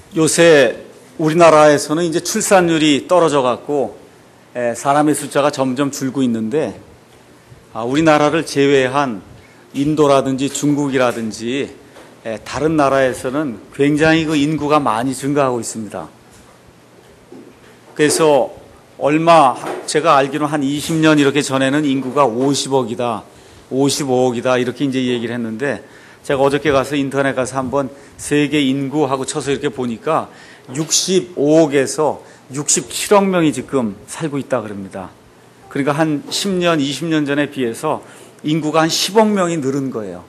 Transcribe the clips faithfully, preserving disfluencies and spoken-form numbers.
요새 우리나라에서는 이제 출산율이 떨어져 갖고 사람의 숫자가 점점 줄고 있는데, 우리나라를 제외한 인도라든지 중국이라든지 다른 나라에서는 굉장히 그 인구가 많이 증가하고 있습니다. 그래서 얼마 제가 알기로는 한 이십 년 이렇게 전에는 인구가 오십억이다, 오십오억이다 이렇게 이제 얘기를 했는데, 제가 어저께 가서 인터넷 가서 한번 세계 인구하고 쳐서 이렇게 보니까 육십오억에서 육십칠억 명이 지금 살고 있다 그럽니다. 그러니까 한 십 년, 이십 년 전에 비해서 인구가 한 십억 명이 늘은 거예요.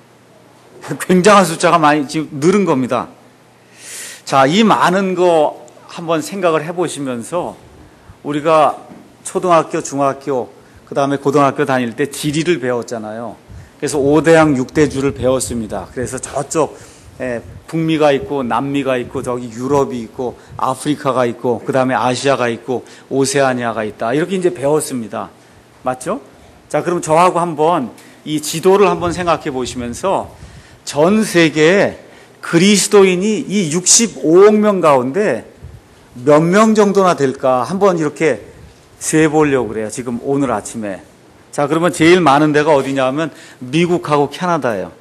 굉장한 숫자가 많이 지금 늘은 겁니다. 자, 이 많은 거 한번 생각을 해보시면서 우리가 초등학교, 중학교, 그 다음에 고등학교 다닐 때 지리를 배웠잖아요. 그래서 오대양 육대주를 배웠습니다. 그래서 저쪽 예, 북미가 있고 남미가 있고 저기 유럽이 있고 아프리카가 있고 그 다음에 아시아가 있고 오세아니아가 있다 이렇게 이제 배웠습니다. 맞죠? 자, 그럼 저하고 한번 이 지도를 한번 생각해 보시면서 전 세계에 그리스도인이 이 육십오억 명 가운데 몇 명 정도나 될까 한번 이렇게 세보려고 그래요. 지금 오늘 아침에. 자, 그러면 제일 많은 데가 어디냐 하면 미국하고 캐나다예요.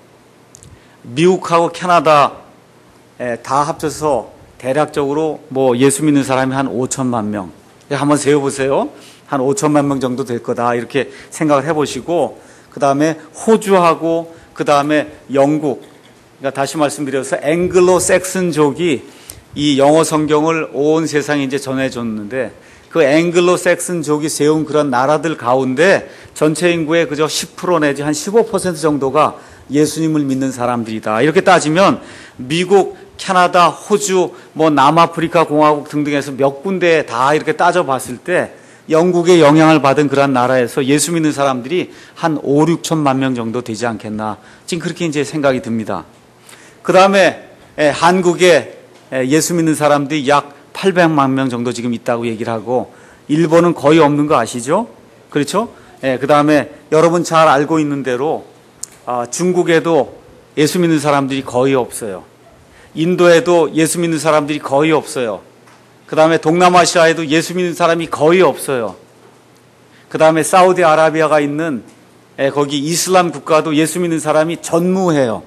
미국하고 캐나다 다 합쳐서 대략적으로 뭐 예수 믿는 사람이 한 오천만 명. 한번 세어보세요. 한 오천만 명 정도 될 거다. 이렇게 생각을 해보시고, 그 다음에 호주하고, 그 다음에 영국. 그러니까 다시 말씀드려서 앵글로 섹슨족이 이 영어 성경을 온 세상에 이제 전해줬는데, 그 앵글로 섹슨족이 세운 그런 나라들 가운데 전체 인구의 그저 십 퍼센트 내지 한 십오 퍼센트 정도가 예수님을 믿는 사람들이다. 이렇게 따지면 미국, 캐나다, 호주, 뭐 남아프리카 공화국 등등에서 몇 군데 다 이렇게 따져봤을 때 영국의 영향을 받은 그런 나라에서 예수 믿는 사람들이 한 오, 육천만 명 정도 되지 않겠나. 지금 그렇게 이제 생각이 듭니다. 그 다음에 한국에 예수 믿는 사람들이 약 팔백만 명 정도 지금 있다고 얘기를 하고, 일본은 거의 없는 거 아시죠? 그렇죠? 예, 그 다음에 여러분 잘 알고 있는 대로 아, 중국에도 예수 믿는 사람들이 거의 없어요. 인도에도 예수 믿는 사람들이 거의 없어요. 그 다음에 동남아시아에도 예수 믿는 사람이 거의 없어요. 그 다음에 사우디아라비아가 있는 예, 거기 이슬람 국가도 예수 믿는 사람이 전무해요.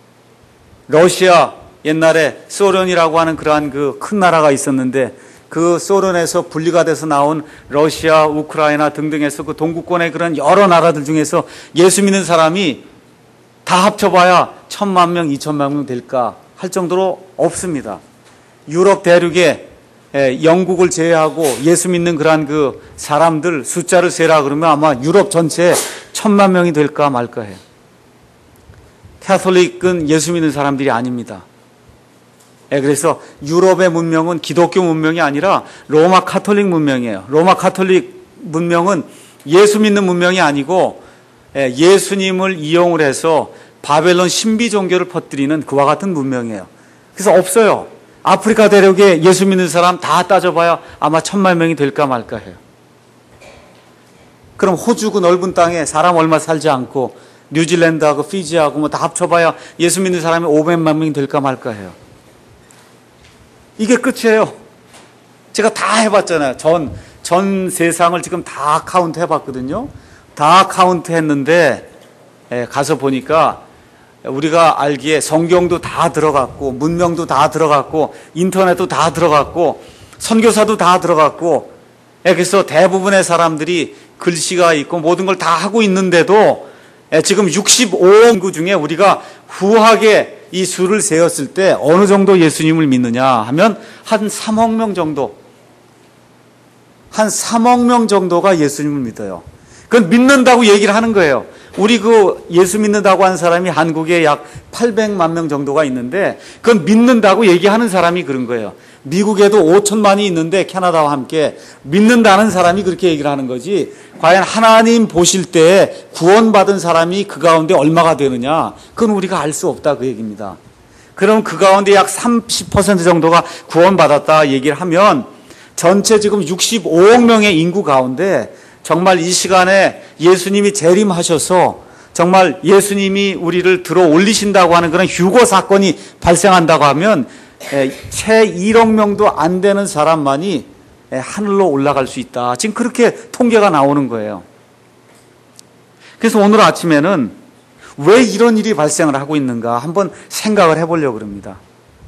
러시아, 옛날에 소련이라고 하는 그러한 그 큰 나라가 있었는데, 그 소련에서 분리가 돼서 나온 러시아, 우크라이나 등등에서 그 동구권의 그런 여러 나라들 중에서 예수 믿는 사람이 다 합쳐봐야 천만 명, 이천만 명 될까 할 정도로 없습니다. 유럽 대륙에 영국을 제외하고 예수 믿는 그러한 그 사람들 숫자를 세라 그러면 아마 유럽 전체에 천만 명이 될까 말까 해요. 캐톨릭은 예수 믿는 사람들이 아닙니다. 예, 그래서 유럽의 문명은 기독교 문명이 아니라 로마 카톨릭 문명이에요. 로마 카톨릭 문명은 예수 믿는 문명이 아니고 예, 예수님을 이용을 해서 바벨론 신비 종교를 퍼뜨리는 그와 같은 문명이에요. 그래서 없어요. 아프리카 대륙에 예수 믿는 사람 다 따져봐야 아마 천만 명이 될까 말까 해요. 그럼 호주 그 넓은 땅에 사람 얼마 살지 않고 뉴질랜드하고 피지하고 뭐 다 합쳐봐야 예수 믿는 사람이 오백만 명이 될까 말까 해요. 이게 끝이에요. 제가 다 해봤잖아요. 전, 전 세상을 지금 다 카운트 해봤거든요. 다 카운트 했는데, 예, 가서 보니까 우리가 알기에 성경도 다 들어갔고, 문명도 다 들어갔고, 인터넷도 다 들어갔고, 선교사도 다 들어갔고, 예, 그래서 대부분의 사람들이 글씨가 있고 모든 걸 다 하고 있는데도 예, 지금 육십오억 인구 중에 우리가 후하게 이 수를 세었을 때 어느 정도 예수님을 믿느냐 하면 한 삼억 명 정도, 한 삼억 명 정도가 예수님을 믿어요. 그건 믿는다고 얘기를 하는 거예요. 우리 그 예수 믿는다고 하는 사람이 한국에 약 팔백만 명 정도가 있는데 그건 믿는다고 얘기하는 사람이 그런 거예요. 미국에도 오천만이 있는데 캐나다와 함께 믿는다는 사람이 그렇게 얘기를 하는 거지, 과연 하나님 보실 때 구원받은 사람이 그 가운데 얼마가 되느냐, 그건 우리가 알 수 없다 그 얘기입니다. 그럼 그 가운데 약 삼십 퍼센트 정도가 구원받았다 얘기를 하면 전체 지금 육십오억 명의 인구 가운데 정말 이 시간에 예수님이 재림하셔서 정말 예수님이 우리를 들어 올리신다고 하는 그런 휴거 사건이 발생한다고 하면 채 일억 명도 안 되는 사람만이 하늘로 올라갈 수 있다. 지금 그렇게 통계가 나오는 거예요. 그래서 오늘 아침에는 왜 이런 일이 발생을 하고 있는가 한번 생각을 해보려고 합니다.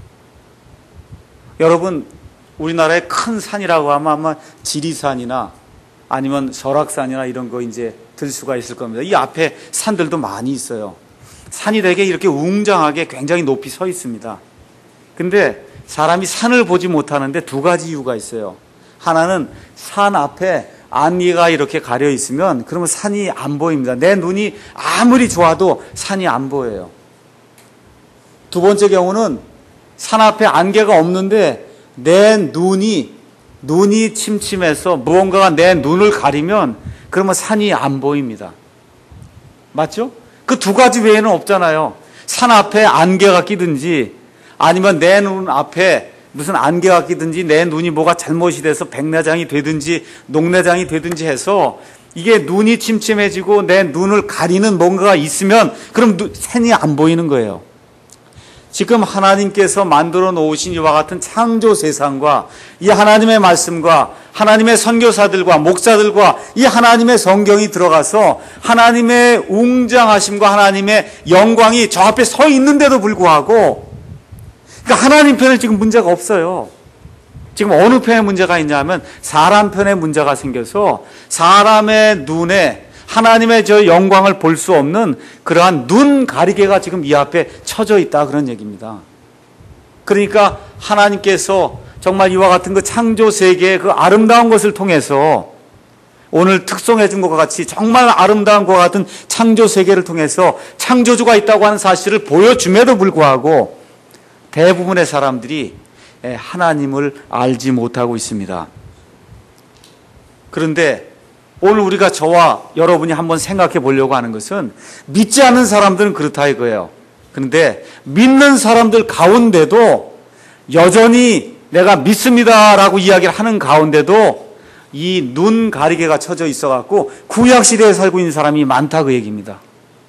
여러분, 우리나라의 큰 산이라고 하면 아마 지리산이나 아니면 설악산이나 이런 거 이제 들 수가 있을 겁니다. 이 앞에 산들도 많이 있어요. 산이 되게 이렇게 웅장하게 굉장히 높이 서 있습니다. 근데 사람이 산을 보지 못하는데 두 가지 이유가 있어요. 하나는 산 앞에 안개가 이렇게 가려 있으면 그러면 산이 안 보입니다. 내 눈이 아무리 좋아도 산이 안 보여요. 두 번째 경우는 산 앞에 안개가 없는데 내 눈이 눈이 침침해서 무언가가 내 눈을 가리면 그러면 산이 안 보입니다. 맞죠? 그 두 가지 외에는 없잖아요. 산 앞에 안개가 끼든지 아니면 내 눈 앞에 무슨 안개가 끼든지 내 눈이 뭐가 잘못이 돼서 백내장이 되든지 녹내장이 되든지 해서 이게 눈이 침침해지고 내 눈을 가리는 뭔가가 있으면 그럼 산이 안 보이는 거예요. 지금 하나님께서 만들어 놓으신 이와 같은 창조 세상과 이 하나님의 말씀과 하나님의 선교사들과 목사들과 이 하나님의 성경이 들어가서 하나님의 웅장하심과 하나님의 영광이 저 앞에 서 있는데도 불구하고 그러니까 하나님 편에 지금 문제가 없어요. 지금 어느 편에 문제가 있냐면 사람 편에 문제가 생겨서 사람의 눈에 하나님의 저 영광을 볼 수 없는 그러한 눈 가리개가 지금 이 앞에 쳐져 있다 그런 얘기입니다. 그러니까 하나님께서 정말 이와 같은 그 창조 세계의 그 아름다운 것을 통해서 오늘 특송해 준 것과 같이 정말 아름다운 것과 같은 창조 세계를 통해서 창조주가 있다고 하는 사실을 보여줌에도 불구하고 대부분의 사람들이 하나님을 알지 못하고 있습니다. 그런데 오늘 우리가 저와 여러분이 한번 생각해 보려고 하는 것은 믿지 않는 사람들은 그렇다 이거예요. 그런데 믿는 사람들 가운데도 여전히 내가 믿습니다라고 이야기를 하는 가운데도 이 눈 가리개가 쳐져 있어갖고 구약시대에 살고 있는 사람이 많다 그 얘기입니다.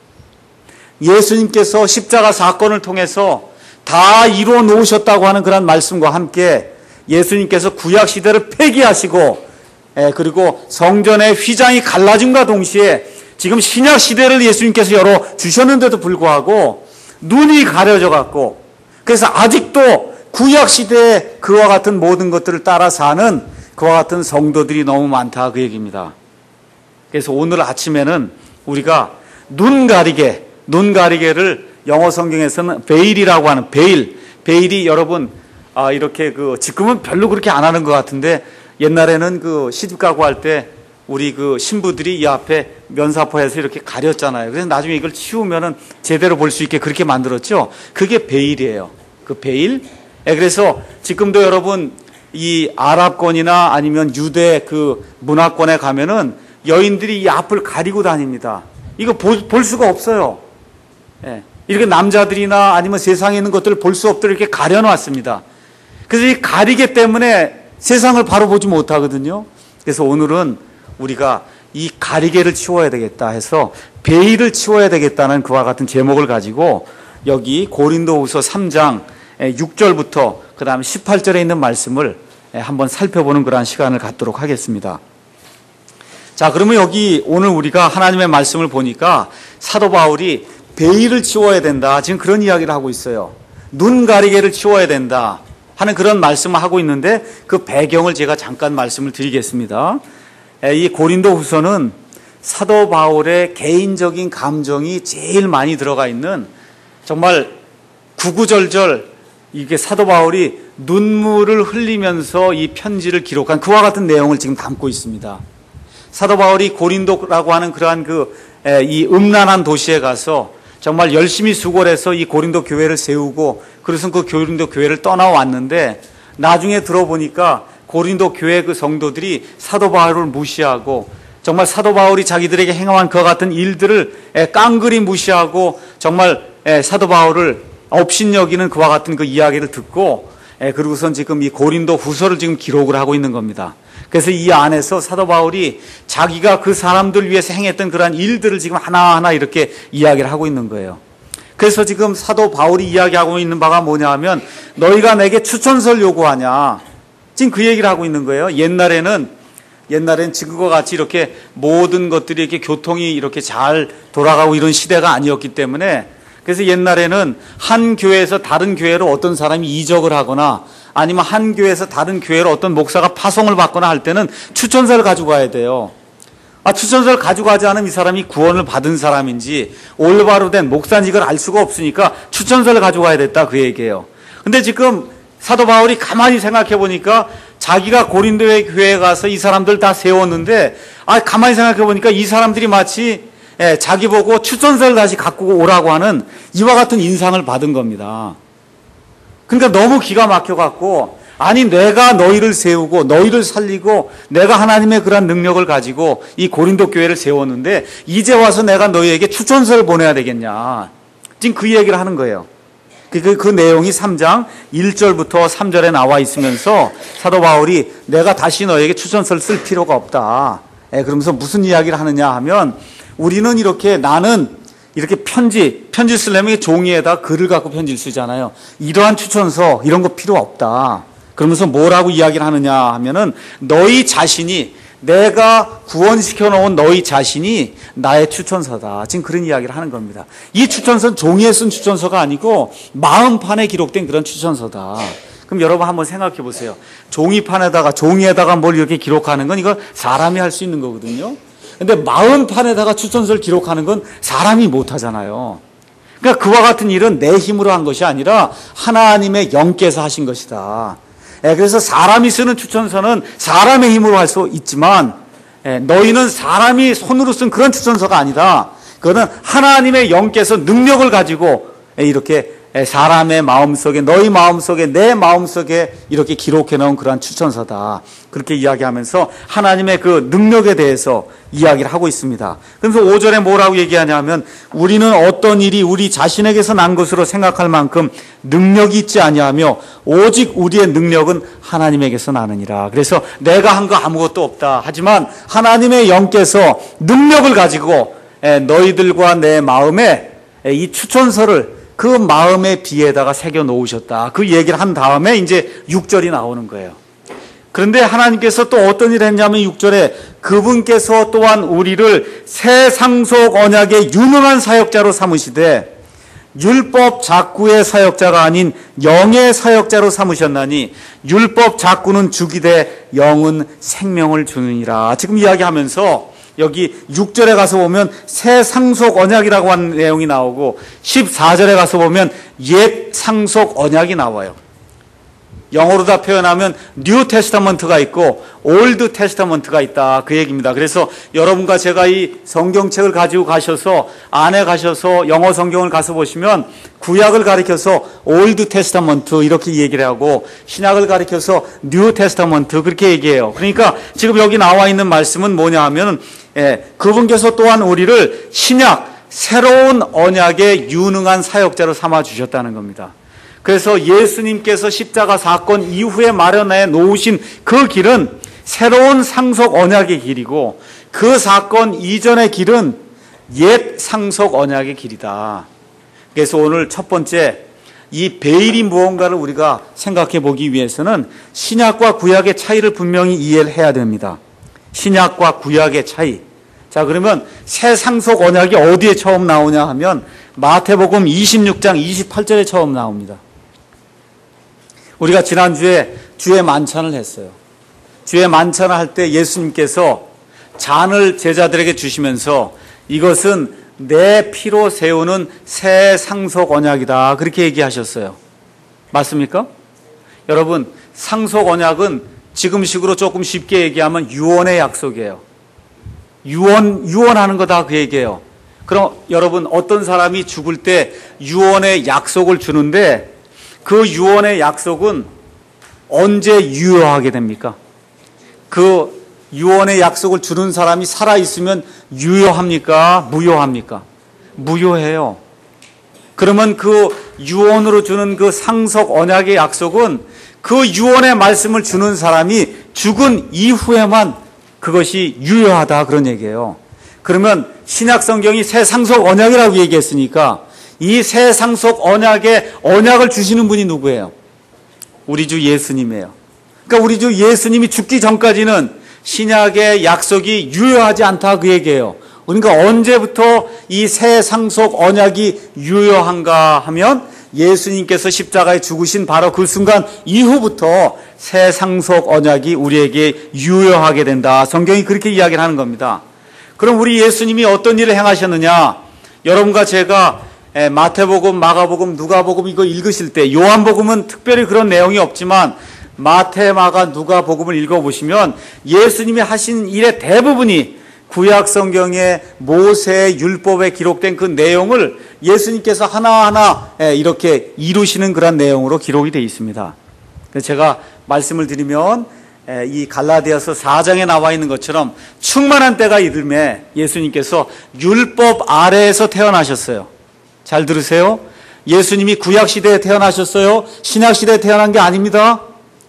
예수님께서 십자가 사건을 통해서 다 이루어 놓으셨다고 하는 그런 말씀과 함께 예수님께서 구약시대를 폐기하시고 예, 그리고 성전의 휘장이 갈라짐과 동시에 지금 신약시대를 예수님께서 열어 주셨는데도 불구하고 눈이 가려져 갖고 그래서 아직도 구약시대에 그와 같은 모든 것들을 따라 사는 그와 같은 성도들이 너무 많다 그 얘기입니다. 그래서 오늘 아침에는 우리가 눈 가리개, 눈 가리개를 영어 성경에서는 베일이라고 하는 베일, 베일이 여러분 아, 이렇게 그 지금은 별로 그렇게 안 하는 것 같은데 옛날에는 그 시집 가고 할 때 우리 그 신부들이 이 앞에 면사포해서 이렇게 가렸잖아요. 그래서 나중에 이걸 치우면은 제대로 볼 수 있게 그렇게 만들었죠. 그게 베일이에요. 그 베일. 예, 그래서 지금도 여러분 이 아랍권이나 아니면 유대 그 문화권에 가면은 여인들이 이 앞을 가리고 다닙니다. 이거 보, 볼 수가 없어요. 예. 이렇게 남자들이나 아니면 세상에 있는 것들을 볼 수 없도록 이렇게 가려놨습니다. 그래서 이 가리개 때문에 세상을 바로 보지 못하거든요. 그래서 오늘은 우리가 이 가리개를 치워야 되겠다 해서 베일을 치워야 되겠다는 그와 같은 제목을 가지고 여기 고린도후서 삼 장 육 절부터 그 다음 십팔 절에 있는 말씀을 한번 살펴보는 그러한 시간을 갖도록 하겠습니다. 자, 그러면 여기 오늘 우리가 하나님의 말씀을 보니까 사도 바울이 베일을 치워야 된다. 지금 그런 이야기를 하고 있어요. 눈 가리개를 치워야 된다 하는 그런 말씀을 하고 있는데 그 배경을 제가 잠깐 말씀을 드리겠습니다. 이 고린도 후서는 사도 바울의 개인적인 감정이 제일 많이 들어가 있는 정말 구구절절 이게 사도 바울이 눈물을 흘리면서 이 편지를 기록한 그와 같은 내용을 지금 담고 있습니다. 사도 바울이 고린도라고 하는 그러한 그 이 음란한 도시에 가서 정말 열심히 수고를 해서 이 고린도 교회를 세우고 그래서 그 고린도 교회를 떠나왔는데 나중에 들어보니까 고린도 교회 그 성도들이 사도 바울을 무시하고 정말 사도 바울이 자기들에게 행한 그와 같은 일들을 깡그리 무시하고 정말 사도 바울을 업신여기는 그와 같은 그 이야기를 듣고 그리고선 지금 이 고린도 후서를 지금 기록을 하고 있는 겁니다. 그래서 이 안에서 사도 바울이 자기가 그 사람들 위해서 행했던 그러한 일들을 지금 하나하나 이렇게 이야기를 하고 있는 거예요. 그래서 지금 사도 바울이 이야기하고 있는 바가 뭐냐 하면 너희가 내게 추천서를 요구하냐. 지금 그 얘기를 하고 있는 거예요. 옛날에는 옛날엔 지금과 같이 이렇게 모든 것들이 이렇게 교통이 이렇게 잘 돌아가고 이런 시대가 아니었기 때문에 그래서 옛날에는 한 교회에서 다른 교회로 어떤 사람이 이적을 하거나 아니면 한 교회에서 다른 교회로 어떤 목사가 파송을 받거나 할 때는 추천서를 가지고 가야 돼요. 아, 추천서를 가지고 가지 않으면 이 사람이 구원을 받은 사람인지 올바로 된 목사직을 알 수가 없으니까 추천서를 가지고 가야 됐다 그 얘기예요. 근데 지금 사도 바울이 가만히 생각해 보니까 자기가 고린도의 교회에 가서 이 사람들 다 세웠는데 아, 가만히 생각해 보니까 이 사람들이 마치 예, 자기 보고 추천서를 다시 갖고 오라고 하는 이와 같은 인상을 받은 겁니다. 그러니까 너무 기가 막혀갖고 아니 내가 너희를 세우고 너희를 살리고 내가 하나님의 그런 능력을 가지고 이 고린도 교회를 세웠는데 이제 와서 내가 너희에게 추천서를 보내야 되겠냐. 지금 그 얘기를 하는 거예요. 그, 그, 그 내용이 삼 장 일 절부터 삼 절에 나와 있으면서 사도 바울이 내가 다시 너에게 추천서를 쓸 필요가 없다. 예, 그러면서 무슨 이야기를 하느냐 하면 우리는 이렇게 나는 이렇게 편지, 편지 쓰려면 종이에다 글을 갖고 편지를 쓰잖아요. 이러한 추천서 이런 거 필요 없다. 그러면서 뭐라고 이야기를 하느냐 하면은 너희 자신이 내가 구원시켜 놓은 너희 자신이 나의 추천서다. 지금 그런 이야기를 하는 겁니다. 이 추천서는 종이에 쓴 추천서가 아니고 마음판에 기록된 그런 추천서다. 그럼 여러분 한번 생각해 보세요. 종이판에다가 종이에다가 뭘 이렇게 기록하는 건 이거 사람이 할 수 있는 거거든요. 근데 마음판에다가 추천서를 기록하는 건 사람이 못 하잖아요. 그러니까 그와 같은 일은 내 힘으로 한 것이 아니라 하나님의 영께서 하신 것이다. 예, 그래서 사람이 쓰는 추천서는 사람의 힘으로 할 수 있지만 예, 너희는 사람이 손으로 쓴 그런 추천서가 아니다. 그거는 하나님의 영께서 능력을 가지고 예, 이렇게 예, 사람의 마음속에 너희 마음속에 내 마음속에 이렇게 기록해 놓은 그러한 추천서다. 그렇게 이야기하면서 하나님의 그 능력에 대해서 이야기를 하고 있습니다. 그래서 오 절에 뭐라고 얘기하냐면 우리는 어떤 일이 우리 자신에게서 난 것으로 생각할 만큼 능력이 있지 아니하며 오직 우리의 능력은 하나님에게서 나느니라. 그래서 내가 한 거 아무것도 없다. 하지만 하나님의 영께서 능력을 가지고 너희들과 내 마음에 이 추천서를 그 마음의 비에다가 새겨 놓으셨다. 그 얘기를 한 다음에 이제 육 절이 나오는 거예요. 그런데 하나님께서 또 어떤 일을 했냐면 육 절에 그분께서 또한 우리를 새 상속 언약의 유능한 사역자로 삼으시되 율법 작구의 사역자가 아닌 영의 사역자로 삼으셨나니 율법 작구는 죽이되 영은 생명을 주느니라. 지금 이야기하면서 여기 육 절에 가서 보면 새 상속 언약이라고 하는 내용이 나오고 십사 절에 가서 보면 옛 상속 언약이 나와요. 영어로 다 표현하면 뉴 테스타먼트가 있고 올드 테스타먼트가 있다. 그 얘기입니다. 그래서 여러분과 제가 이 성경책을 가지고 가셔서 안에 가셔서 영어 성경을 가서 보시면 구약을 가리켜서 올드 테스타먼트 이렇게 얘기를 하고 신약을 가리켜서 뉴 테스타먼트 그렇게 얘기해요. 그러니까 지금 여기 나와 있는 말씀은 뭐냐 하면 예, 그분께서 또한 우리를 신약 새로운 언약의 유능한 사역자로 삼아 주셨다는 겁니다. 그래서 예수님께서 십자가 사건 이후에 마련해 놓으신 그 길은 새로운 상속 언약의 길이고 그 사건 이전의 길은 옛 상속 언약의 길이다. 그래서 오늘 첫 번째 이 베일이 무언가를 우리가 생각해 보기 위해서는 신약과 구약의 차이를 분명히 이해를 해야 됩니다. 신약과 구약의 차이. 자, 그러면 새 상속 언약이 어디에 처음 나오냐 하면 마태복음 이십육 장 이십팔 절에 처음 나옵니다. 우리가 지난주에 주의 만찬을 했어요. 주의 만찬을 할 때 예수님께서 잔을 제자들에게 주시면서 이것은 내 피로 세우는 새 상속 언약이다. 그렇게 얘기하셨어요. 맞습니까? 여러분, 상속 언약은 지금식으로 조금 쉽게 얘기하면 유언의 약속이에요. 유언, 유언하는 거다 그 얘기예요. 그럼 여러분 어떤 사람이 죽을 때 유언의 약속을 주는데 그 유언의 약속은 언제 유효하게 됩니까? 그 유언의 약속을 주는 사람이 살아있으면 유효합니까? 무효합니까? 무효해요. 그러면 그 유언으로 주는 그 상속 언약의 약속은 그 유언의 말씀을 주는 사람이 죽은 이후에만 그것이 유효하다 그런 얘기예요. 그러면 신약 성경이 새 상속 언약이라고 얘기했으니까 이 새 상속 언약의 언약을 주시는 분이 누구예요? 우리 주 예수님이에요. 그러니까 우리 주 예수님이 죽기 전까지는 신약의 약속이 유효하지 않다 그 얘기예요. 그러니까 언제부터 이 새 상속 언약이 유효한가 하면 예수님께서 십자가에 죽으신 바로 그 순간 이후부터 새 상속 언약이 우리에게 유효하게 된다. 성경이 그렇게 이야기를 하는 겁니다. 그럼 우리 예수님이 어떤 일을 행하셨느냐? 여러분과 제가 마태복음, 마가복음, 누가복음 이거 읽으실 때 요한복음은 특별히 그런 내용이 없지만 마태, 마가, 누가복음을 읽어보시면 예수님이 하신 일의 대부분이 구약 성경의 모세 율법에 기록된 그 내용을 예수님께서 하나하나 이렇게 이루시는 그런 내용으로 기록이 되어 있습니다. 제가 말씀을 드리면 이 갈라디아서 사 장에 나와 있는 것처럼 충만한 때가 이름에 예수님께서 율법 아래에서 태어나셨어요. 잘 들으세요. 예수님이 구약시대에 태어나셨어요. 신약시대에 태어난 게 아닙니다.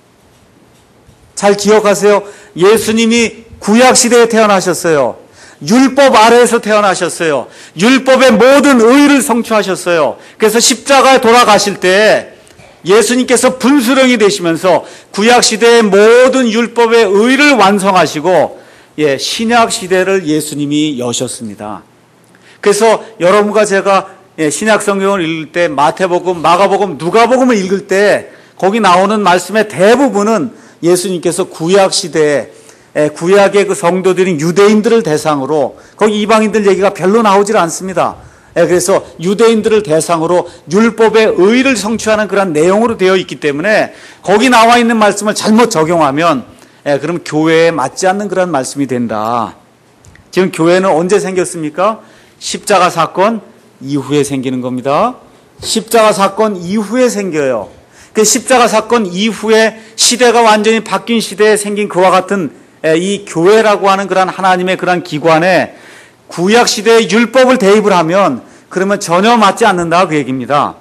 잘 기억하세요. 예수님이 구약시대에 태어나셨어요. 율법 아래에서 태어나셨어요. 율법의 모든 의를 성취하셨어요. 그래서 십자가에 돌아가실 때 예수님께서 분수령이 되시면서 구약시대의 모든 율법의 의를 완성하시고 예, 신약시대를 예수님이 여셨습니다. 그래서 여러분과 제가 예, 신약 성경을 읽을 때 마태복음, 마가복음, 누가복음을 읽을 때 거기 나오는 말씀의 대부분은 예수님께서 구약시대에 구약의 그 성도들인 유대인들을 대상으로 거기 이방인들 얘기가 별로 나오질 않습니다. 그래서 유대인들을 대상으로 율법의 의를 성취하는 그런 내용으로 되어 있기 때문에 거기 나와 있는 말씀을 잘못 적용하면 그럼 교회에 맞지 않는 그런 말씀이 된다. 지금 교회는 언제 생겼습니까? 십자가 사건 이후에 생기는 겁니다. 십자가 사건 이후에 생겨요. 그 십자가 사건 이후에 시대가 완전히 바뀐 시대에 생긴 그와 같은 이 교회라고 하는 그런 하나님의 그런 기관에 구약 시대의 율법을 대입을 하면 그러면 전혀 맞지 않는다 그 얘기입니다.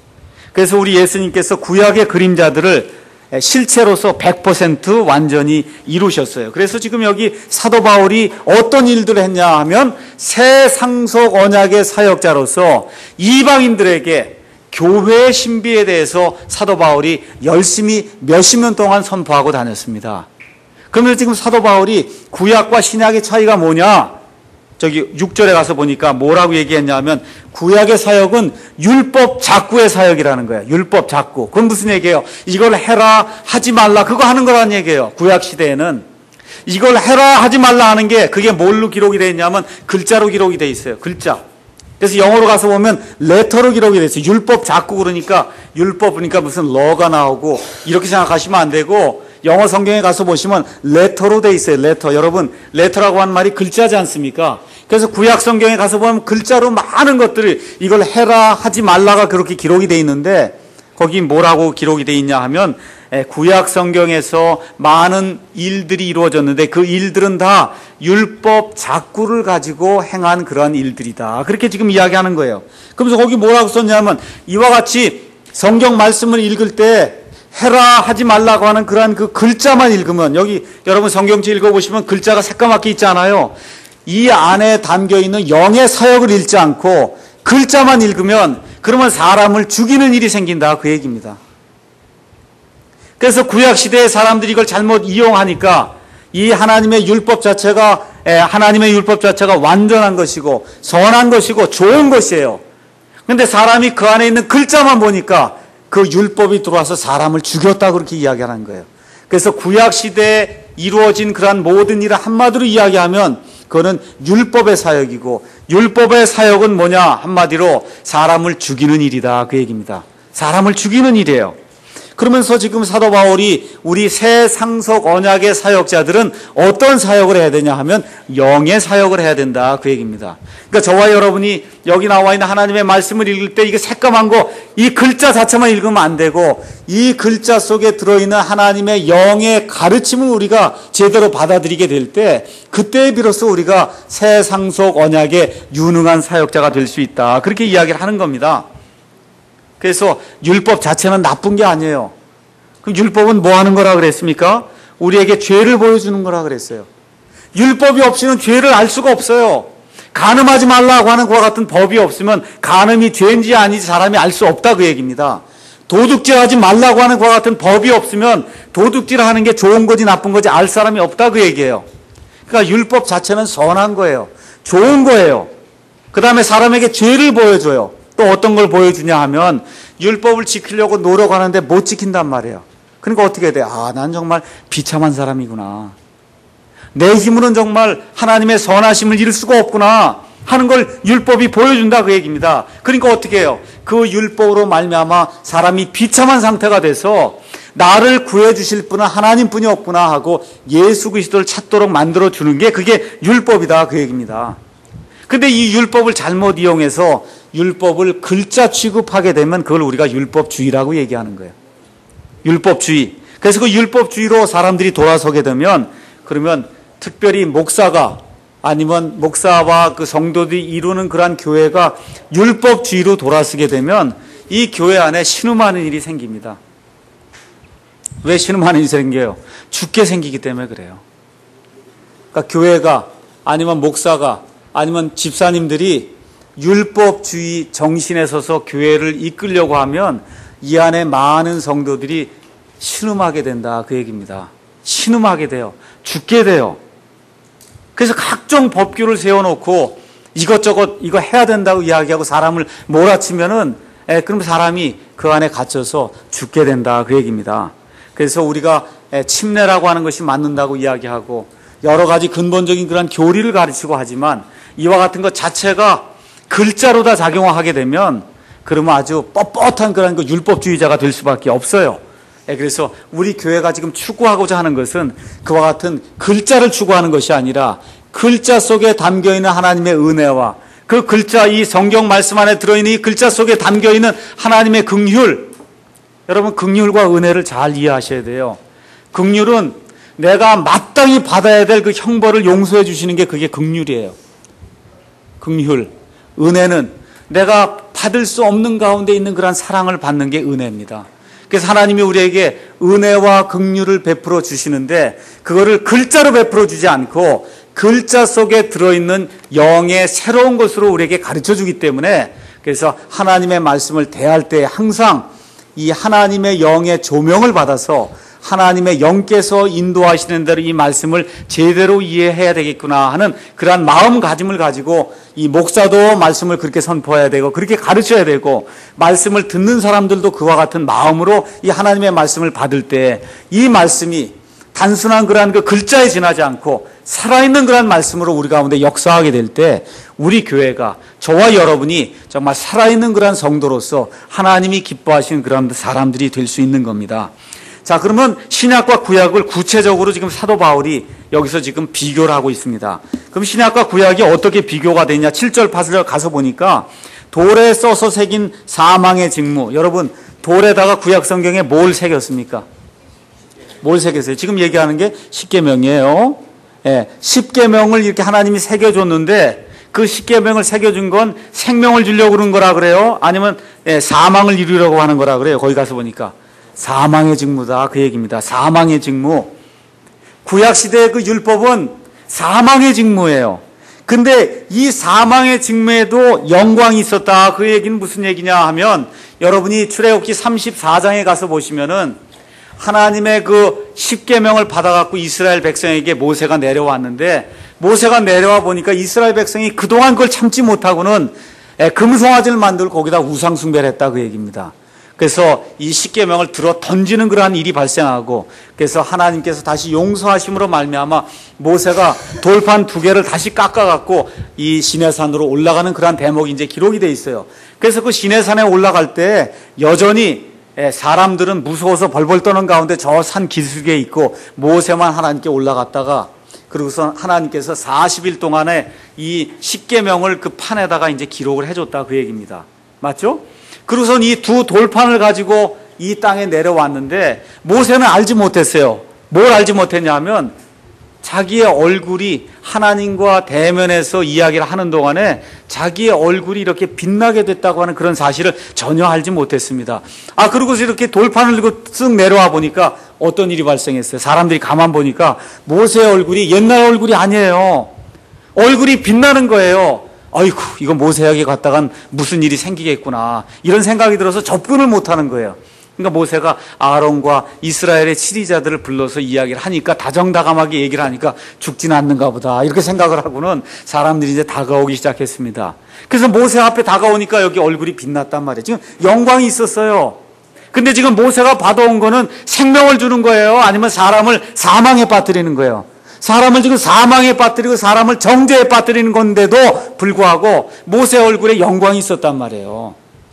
그래서 우리 예수님께서 구약의 그림자들을 실체로서 백 퍼센트 완전히 이루셨어요. 그래서 지금 여기 사도 바울이 어떤 일들을 했냐 하면 새 상속 언약의 사역자로서 이방인들에게 교회의 신비에 대해서 사도 바울이 열심히 몇십 년 동안 선포하고 다녔습니다. 그러면 지금 사도 바울이 구약과 신약의 차이가 뭐냐? 저기 육 절에 가서 보니까 뭐라고 얘기했냐면 구약의 사역은 율법 작구의 사역이라는 거예요. 율법 작구. 그건 무슨 얘기예요? 이걸 해라 하지 말라 그거 하는 거라는 얘기예요. 구약 시대에는 이걸 해라 하지 말라 하는 게 그게 뭘로 기록이 되어 있냐면 글자로 기록이 되어 있어요. 글자. 그래서 영어로 가서 보면 레터로 기록이 되어 있어요. 율법 작구 그러니까 율법 그러니까 무슨 러가 나오고 이렇게 생각하시면 안 되고 영어 성경에 가서 보시면 레터로 돼 있어요. 레터. 여러분 레터라고 하는 말이 글자지 않습니까? 그래서 구약 성경에 가서 보면 글자로 많은 것들을 이걸 해라 하지 말라가 그렇게 기록이 돼 있는데 거기 뭐라고 기록이 돼 있냐 하면 구약 성경에서 많은 일들이 이루어졌는데 그 일들은 다 율법 작구를 가지고 행한 그러한 일들이다. 그렇게 지금 이야기하는 거예요. 그러면서 거기 뭐라고 썼냐면 이와 같이 성경 말씀을 읽을 때 해라 하지 말라고 하는 그러한 그 글자만 읽으면 여기 여러분 성경책 읽어보시면 글자가 새까맣게 있지 않아요? 이 안에 담겨있는 영의 사역을 읽지 않고 글자만 읽으면 그러면 사람을 죽이는 일이 생긴다 그 얘기입니다. 그래서 구약시대의 사람들이 이걸 잘못 이용하니까 이 하나님의 율법 자체가 하나님의 율법 자체가 완전한 것이고 선한 것이고 좋은 것이에요. 그런데 사람이 그 안에 있는 글자만 보니까 그 율법이 들어와서 사람을 죽였다 그렇게 이야기하는 거예요. 그래서 구약시대에 이루어진 그러한 모든 일을 한마디로 이야기하면 그거는 율법의 사역이고 율법의 사역은 뭐냐 한마디로 사람을 죽이는 일이다 그 얘기입니다. 사람을 죽이는 일이에요. 그러면서 지금 사도 바울이 우리 새 상속 언약의 사역자들은 어떤 사역을 해야 되냐 하면 영의 사역을 해야 된다 그 얘기입니다. 그러니까 저와 여러분이 여기 나와 있는 하나님의 말씀을 읽을 때 이게 새까만 거 이 글자 자체만 읽으면 안 되고 이 글자 속에 들어있는 하나님의 영의 가르침을 우리가 제대로 받아들이게 될 때 그때 비로소 우리가 새 상속 언약의 유능한 사역자가 될 수 있다 그렇게 이야기를 하는 겁니다. 그래서 율법 자체는 나쁜 게 아니에요. 그 율법은 뭐 하는 거라 그랬습니까? 우리에게 죄를 보여주는 거라 그랬어요. 율법이 없이는 죄를 알 수가 없어요. 간음하지 말라고 하는 그와 같은 법이 없으면 간음이 죄인지 아닌지 사람이 알 수 없다 그 얘기입니다. 도둑질하지 말라고 하는 그와 같은 법이 없으면 도둑질하는 게 좋은 거지 나쁜 거지 알 사람이 없다 그 얘기예요. 그러니까 율법 자체는 선한 거예요. 좋은 거예요. 그 다음에 사람에게 죄를 보여줘요. 또 어떤 걸 보여주냐 하면 율법을 지키려고 노력하는데 못 지킨단 말이에요. 그러니까 어떻게 돼? 아, 난 정말 비참한 사람이구나. 내 힘으로는 정말 하나님의 선하심을 이룰 수가 없구나 하는 걸 율법이 보여준다 그 얘기입니다. 그러니까 어떻게 해요? 그 율법으로 말미암아 사람이 비참한 상태가 돼서 나를 구해주실 분은 하나님뿐이 없구나 하고 예수 그리스도를 찾도록 만들어주는 게 그게 율법이다 그 얘기입니다. 근데 이 율법을 잘못 이용해서 율법을 글자 취급하게 되면 그걸 우리가 율법주의라고 얘기하는 거예요. 율법주의. 그래서 그 율법주의로 사람들이 돌아서게 되면 그러면 특별히 목사가 아니면 목사와 그 성도들이 이루는 그러한 교회가 율법주의로 돌아서게 되면 이 교회 안에 신음하는 일이 생깁니다. 왜 신음하는 일이 생겨요? 죽게 생기기 때문에 그래요. 그러니까 교회가 아니면 목사가 아니면 집사님들이 율법주의 정신에 서서 교회를 이끌려고 하면 이 안에 많은 성도들이 신음하게 된다 그 얘기입니다. 신음하게 돼요. 죽게 돼요. 그래서 각종 법규를 세워놓고 이것저것 이거 해야 된다고 이야기하고 사람을 몰아치면은 에, 그럼 사람이 그 안에 갇혀서 죽게 된다 그 얘기입니다. 그래서 우리가 에, 침례라고 하는 것이 맞는다고 이야기하고 여러 가지 근본적인 그런 교리를 가르치고 하지만 이와 같은 것 자체가 글자로 다 작용하게 되면 그러면 아주 뻣뻣한 그런 그 율법주의자가 될 수밖에 없어요. 그래서 우리 교회가 지금 추구하고자 하는 것은 그와 같은 글자를 추구하는 것이 아니라 글자 속에 담겨있는 하나님의 은혜와 그 글자 이 성경 말씀 안에 들어있는 이 글자 속에 담겨있는 하나님의 긍휼, 여러분 긍휼과 은혜를 잘 이해하셔야 돼요. 긍휼은 내가 마땅히 받아야 될 그 형벌을 용서해 주시는 게 그게 긍휼이에요. 긍휼. 은혜는 내가 받을 수 없는 가운데 있는 그런 사랑을 받는 게 은혜입니다. 그래서 하나님이 우리에게 은혜와 긍휼을 베풀어 주시는데 그거를 글자로 베풀어 주지 않고 글자 속에 들어있는 영의 새로운 것으로 우리에게 가르쳐 주기 때문에 그래서 하나님의 말씀을 대할 때 항상 이 하나님의 영의 조명을 받아서 하나님의 영께서 인도하시는 대로 이 말씀을 제대로 이해해야 되겠구나 하는 그러한 마음가짐을 가지고 이 목사도 말씀을 그렇게 선포해야 되고 그렇게 가르쳐야 되고 말씀을 듣는 사람들도 그와 같은 마음으로 이 하나님의 말씀을 받을 때 이 말씀이 단순한 그러한 그 글자에 지나지 않고 살아있는 그러한 말씀으로 우리 가운데 역사하게 될 때 우리 교회가 저와 여러분이 정말 살아있는 그러한 성도로서 하나님이 기뻐하시는 그런 사람들이 될 수 있는 겁니다. 자, 그러면 신약과 구약을 구체적으로 지금 사도 바울이 여기서 지금 비교를 하고 있습니다. 그럼 신약과 구약이 어떻게 비교가 되냐? 칠 절 팔 절 가서 보니까 돌에 써서 새긴 사망의 직무. 여러분, 돌에다가 구약 성경에 뭘 새겼습니까? 뭘 새겼어요? 지금 얘기하는 게 십계명이에요. 예, 십계명을 이렇게 하나님이 새겨줬는데 그 십계명을 새겨준 건 생명을 주려고 그런 거라 그래요? 아니면 예, 사망을 이루려고 하는 거라 그래요? 거기 가서 보니까. 사망의 직무다 그 얘기입니다. 사망의 직무. 구약시대의 그 율법은 사망의 직무예요. 근데 이 사망의 직무에도 영광이 있었다 그 얘기는 무슨 얘기냐 하면 여러분이 출애굽기 삼십사 장에 가서 보시면은 하나님의 그 십계명을 받아갖고 이스라엘 백성에게 모세가 내려왔는데 모세가 내려와 보니까 이스라엘 백성이 그동안 그걸 참지 못하고는 금송아지를 만들고 거기다 우상 숭배를 했다 그 얘기입니다. 그래서 이 십계명을 들어 던지는 그러한 일이 발생하고 그래서 하나님께서 다시 용서하심으로 말미암아 모세가 돌판 두 개를 다시 깎아갖고 이 시내산으로 올라가는 그러한 대목이 이제 기록이 돼 있어요. 그래서 그 시내산에 올라갈 때 여전히 사람들은 무서워서 벌벌 떠는 가운데 저 산 기슭에 있고 모세만 하나님께 올라갔다가 그리고서 하나님께서 사십 일 동안에 이 십계명을 그 판에다가 이제 기록을 해줬다 그 얘기입니다. 맞죠? 그리고선 이 두 돌판을 가지고 이 땅에 내려왔는데 모세는 알지 못했어요. 뭘 알지 못했냐 하면 자기의 얼굴이 하나님과 대면해서 이야기를 하는 동안에 자기의 얼굴이 이렇게 빛나게 됐다고 하는 그런 사실을 전혀 알지 못했습니다. 아, 그러고서 이렇게 돌판을 들고 쓱 내려와 보니까 어떤 일이 발생했어요. 사람들이 가만 보니까 모세의 얼굴이 옛날 얼굴이 아니에요. 얼굴이 빛나는 거예요. 어이구, 이거 모세에게 갔다간 무슨 일이 생기겠구나. 이런 생각이 들어서 접근을 못 하는 거예요. 그러니까 모세가 아론과 이스라엘의 치리자들을 불러서 이야기를 하니까 다정다감하게 얘기를 하니까 죽진 않는가 보다. 이렇게 생각을 하고는 사람들이 이제 다가오기 시작했습니다. 그래서 모세 앞에 다가오니까 여기 얼굴이 빛났단 말이에요. 지금 영광이 있었어요. 근데 지금 모세가 받아온 거는 생명을 주는 거예요? 아니면 사람을 사망에 빠뜨리는 거예요? 사람을 지금 사망에 빠뜨리고 사람을 정죄에 빠뜨리는 건데도 불구하고 모세 얼굴에 영광이 있었단 말이에요.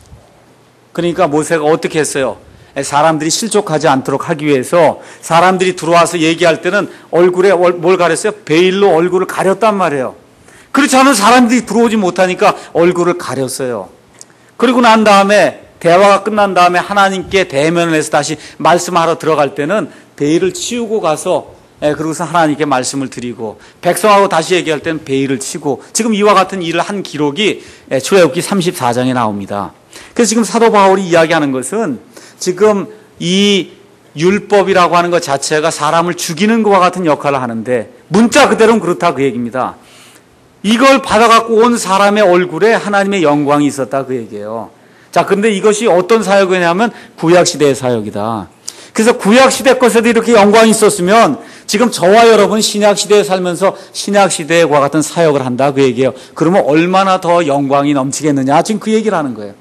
그러니까 모세가 어떻게 했어요? 사람들이 실족하지 않도록 하기 위해서 사람들이 들어와서 얘기할 때는 얼굴에 뭘 가렸어요? 베일로 얼굴을 가렸단 말이에요. 그렇지 않으면 사람들이 들어오지 못하니까 얼굴을 가렸어요. 그리고 난 다음에 대화가 끝난 다음에 하나님께 대면을 해서 다시 말씀하러 들어갈 때는 베일을 치우고 가서 그러고서 하나님께 말씀을 드리고 백성하고 다시 얘기할 때는 베일을 치고 지금 이와 같은 일을 한 기록이 출애굽기 삼십사 장에 나옵니다. 그래서 지금 사도 바울이 이야기하는 것은 지금 이 율법이라고 하는 것 자체가 사람을 죽이는 것과 같은 역할을 하는데 문자 그대로는 그렇다 그 얘기입니다. 이걸 받아갖고 온 사람의 얼굴에 하나님의 영광이 있었다 그 얘기예요. 자, 근데 이것이 어떤 사역이냐면 구약시대의 사역이다. 그래서 구약시대 것에도 이렇게 영광이 있었으면 지금 저와 여러분 신약시대에 살면서 신약시대와 같은 사역을 한다 그 얘기예요. 그러면 얼마나 더 영광이 넘치겠느냐 지금 그 얘기를 하는 거예요.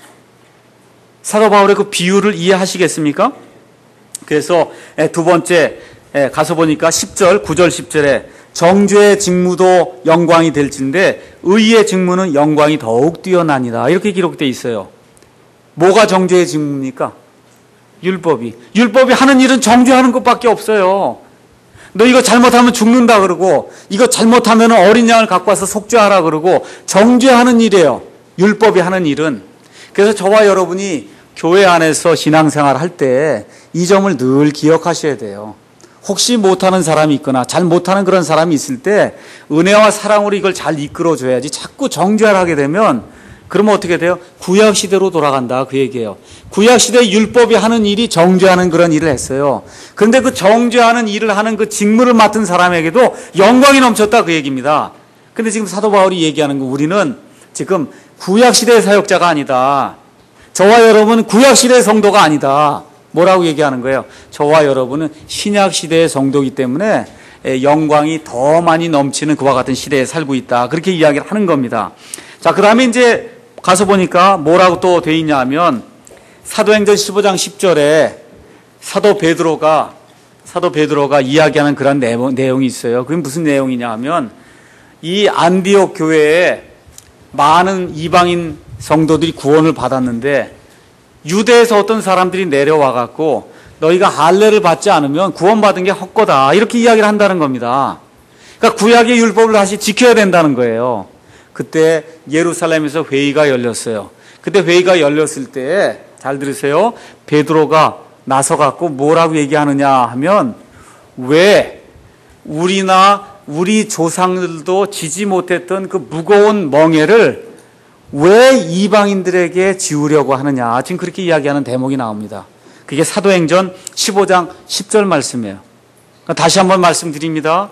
사도 바울의 그 비유를 이해하시겠습니까? 그래서 두 번째 가서 보니까 십 절, 구 절, 십 절에 정죄의 직무도 영광이 될진데 의의 직무는 영광이 더욱 뛰어나니라 이렇게 기록되어 있어요. 뭐가 정죄의 직무입니까? 율법이. 율법이 하는 일은 정죄하는 것밖에 없어요. 너 이거 잘못하면 죽는다 그러고 이거 잘못하면 어린 양을 갖고 와서 속죄하라 그러고 정죄하는 일이에요. 율법이 하는 일은. 그래서 저와 여러분이 교회 안에서 신앙생활 할 때 이 점을 늘 기억하셔야 돼요. 혹시 못하는 사람이 있거나 잘 못하는 그런 사람이 있을 때 은혜와 사랑으로 이걸 잘 이끌어줘야지 자꾸 정죄를 하게 되면 그러면 어떻게 돼요? 구약시대로 돌아간다 그 얘기예요. 구약시대 율법이 하는 일이 정죄하는 그런 일을 했어요. 그런데 그 정죄하는 일을 하는 그 직무를 맡은 사람에게도 영광이 넘쳤다 그 얘기입니다. 근데 지금 사도 바울이 얘기하는 거 우리는 지금 구약시대의 사역자가 아니다. 저와 여러분은 구약시대의 성도가 아니다. 뭐라고 얘기하는 거예요? 저와 여러분은 신약시대의 성도이기 때문에 영광이 더 많이 넘치는 그와 같은 시대에 살고 있다. 그렇게 이야기를 하는 겁니다. 자, 그 다음에 이제 가서 보니까 뭐라고 또 돼 있냐 하면 사도행전 십오 장 십 절에 사도 베드로가 사도 베드로가 이야기하는 그런 내용, 내용이 있어요. 그게 무슨 내용이냐 하면 이 안디옥 교회에 많은 이방인 성도들이 구원을 받았는데 유대에서 어떤 사람들이 내려와 갖고 너희가 할례를 받지 않으면 구원받은 게 헛거다 이렇게 이야기를 한다는 겁니다. 그러니까 구약의 율법을 다시 지켜야 된다는 거예요. 그때 예루살렘에서 회의가 열렸어요. 그때 회의가 열렸을 때 잘 들으세요. 베드로가 나서 갖고 뭐라고 얘기하느냐 하면 왜 우리나 우리 조상들도 지지 못했던 그 무거운 멍에를 왜 이방인들에게 지우려고 하느냐. 지금 그렇게 이야기하는 대목이 나옵니다. 그게 사도행전 십오 장 십 절 말씀이에요. 그러니까 다시 한번 말씀드립니다.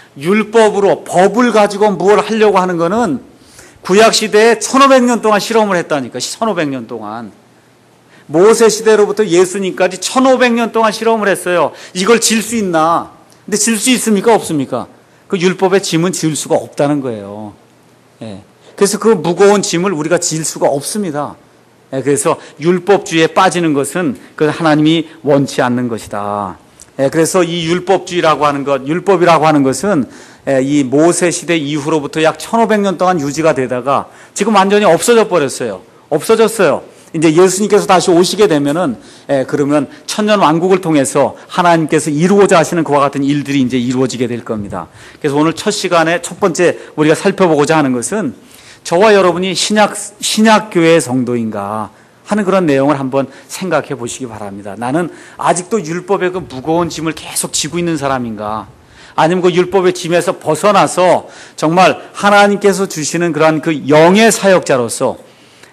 율법으로 법을 가지고 뭘 하려고 하는 거는 구약시대에 천오백 년 동안 실험을 했다니까. 천오백 년 동안. 모세 시대로부터 예수님까지 천오백 년 동안 실험을 했어요. 이걸 질 수 있나. 근데 질 수 있습니까? 없습니까? 그 율법의 짐은 질 수가 없다는 거예요. 예. 그래서 그 무거운 짐을 우리가 질 수가 없습니다. 예. 그래서 율법주의에 빠지는 것은 그 하나님이 원치 않는 것이다. 예. 그래서 이 율법주의라고 하는 것, 율법이라고 하는 것은 예. 이 모세 시대 이후로부터 약 천오백 년 동안 유지가 되다가 지금 완전히 없어져 버렸어요. 없어졌어요. 이제 예수님께서 다시 오시게 되면은, 예, 그러면 천년 왕국을 통해서 하나님께서 이루고자 하시는 그와 같은 일들이 이제 이루어지게 될 겁니다. 그래서 오늘 첫 시간에 첫 번째 우리가 살펴보고자 하는 것은 저와 여러분이 신약, 신약교회의 성도인가 하는 그런 내용을 한번 생각해 보시기 바랍니다. 나는 아직도 율법의 그 무거운 짐을 계속 지고 있는 사람인가? 아니면 그 율법의 짐에서 벗어나서 정말 하나님께서 주시는 그러한 그 영의 사역자로서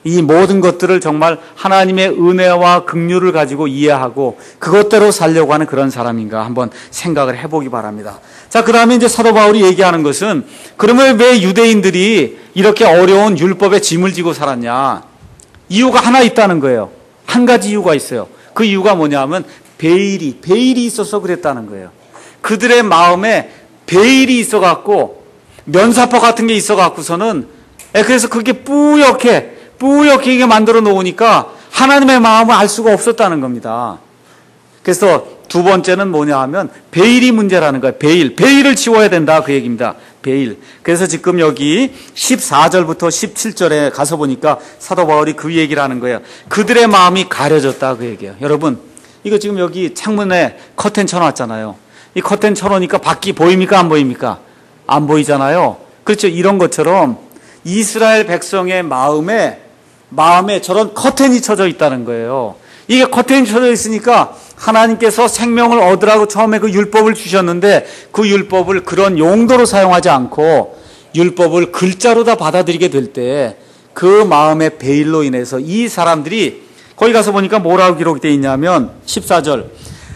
이 모든 것들을 정말 하나님의 은혜와 긍휼을 가지고 이해하고 그것대로 살려고 하는 그런 사람인가 한번 생각을 해보기 바랍니다. 자, 그 다음에 이제 사도 바울이 얘기하는 것은 그러면 왜 유대인들이 이렇게 어려운 율법의 짐을 지고 살았냐? 이유가 하나 있다는 거예요. 한 가지 이유가 있어요. 그 이유가 뭐냐면 베일이, 베일이 있어서 그랬다는 거예요. 그들의 마음에 베일이 있어갖고 면사포 같은 게 있어갖고서는 그래서 그게 뿌옇게 뿌옇게 만들어 놓으니까 하나님의 마음을 알 수가 없었다는 겁니다. 그래서 두 번째는 뭐냐 하면 베일이 문제라는 거예요. 베일. 베일을 지워야 된다 그 얘기입니다. 베일. 그래서 지금 여기 십사 절부터 십칠 절에 가서 보니까 사도 바울이 그 얘기를 하는 거예요. 그들의 마음이 가려졌다 그 얘기예요. 여러분 이거 지금 여기 창문에 커튼 쳐놨잖아요. 이 커튼 쳐놓으니까 밖이 보입니까 안 보입니까? 안 보이잖아요. 그렇죠. 이런 것처럼 이스라엘 백성의 마음에 마음에 저런 커튼이 쳐져 있다는 거예요. 이게 커튼이 쳐져 있으니까 하나님께서 생명을 얻으라고 처음에 그 율법을 주셨는데 그 율법을 그런 용도로 사용하지 않고 율법을 글자로 다 받아들이게 될 때 그 마음의 베일로 인해서 이 사람들이 거기 가서 보니까 뭐라고 기록되어 있냐면 십사 절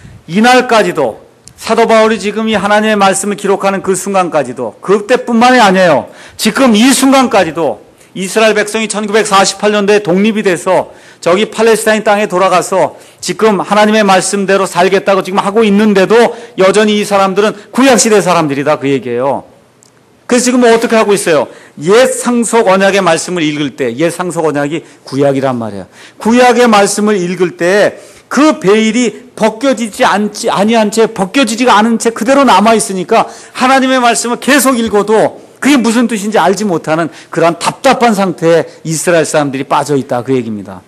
이날까지도 사도 바울이 지금 이 하나님의 말씀을 기록하는 그 순간까지도 그때뿐만이 아니에요. 지금 이 순간까지도 이스라엘 백성이 천구백사십팔 년도에 독립이 돼서 저기 팔레스타인 땅에 돌아가서 지금 하나님의 말씀대로 살겠다고 지금 하고 있는데도 여전히 이 사람들은 구약시대 사람들이다 그 얘기예요. 그래서 지금 뭐 어떻게 하고 있어요? 옛 상속 언약의 말씀을 읽을 때, 옛 상속 언약이 구약이란 말이에요. 구약의 말씀을 읽을 때 그 베일이 벗겨지지 않지, 아니한 채, 벗겨지지가 않은 채 그대로 남아있으니까 하나님의 말씀을 계속 읽어도 그게 무슨 뜻인지 알지 못하는 그런 답답한 상태에 이스라엘 사람들이 빠져있다 그 얘기입니다.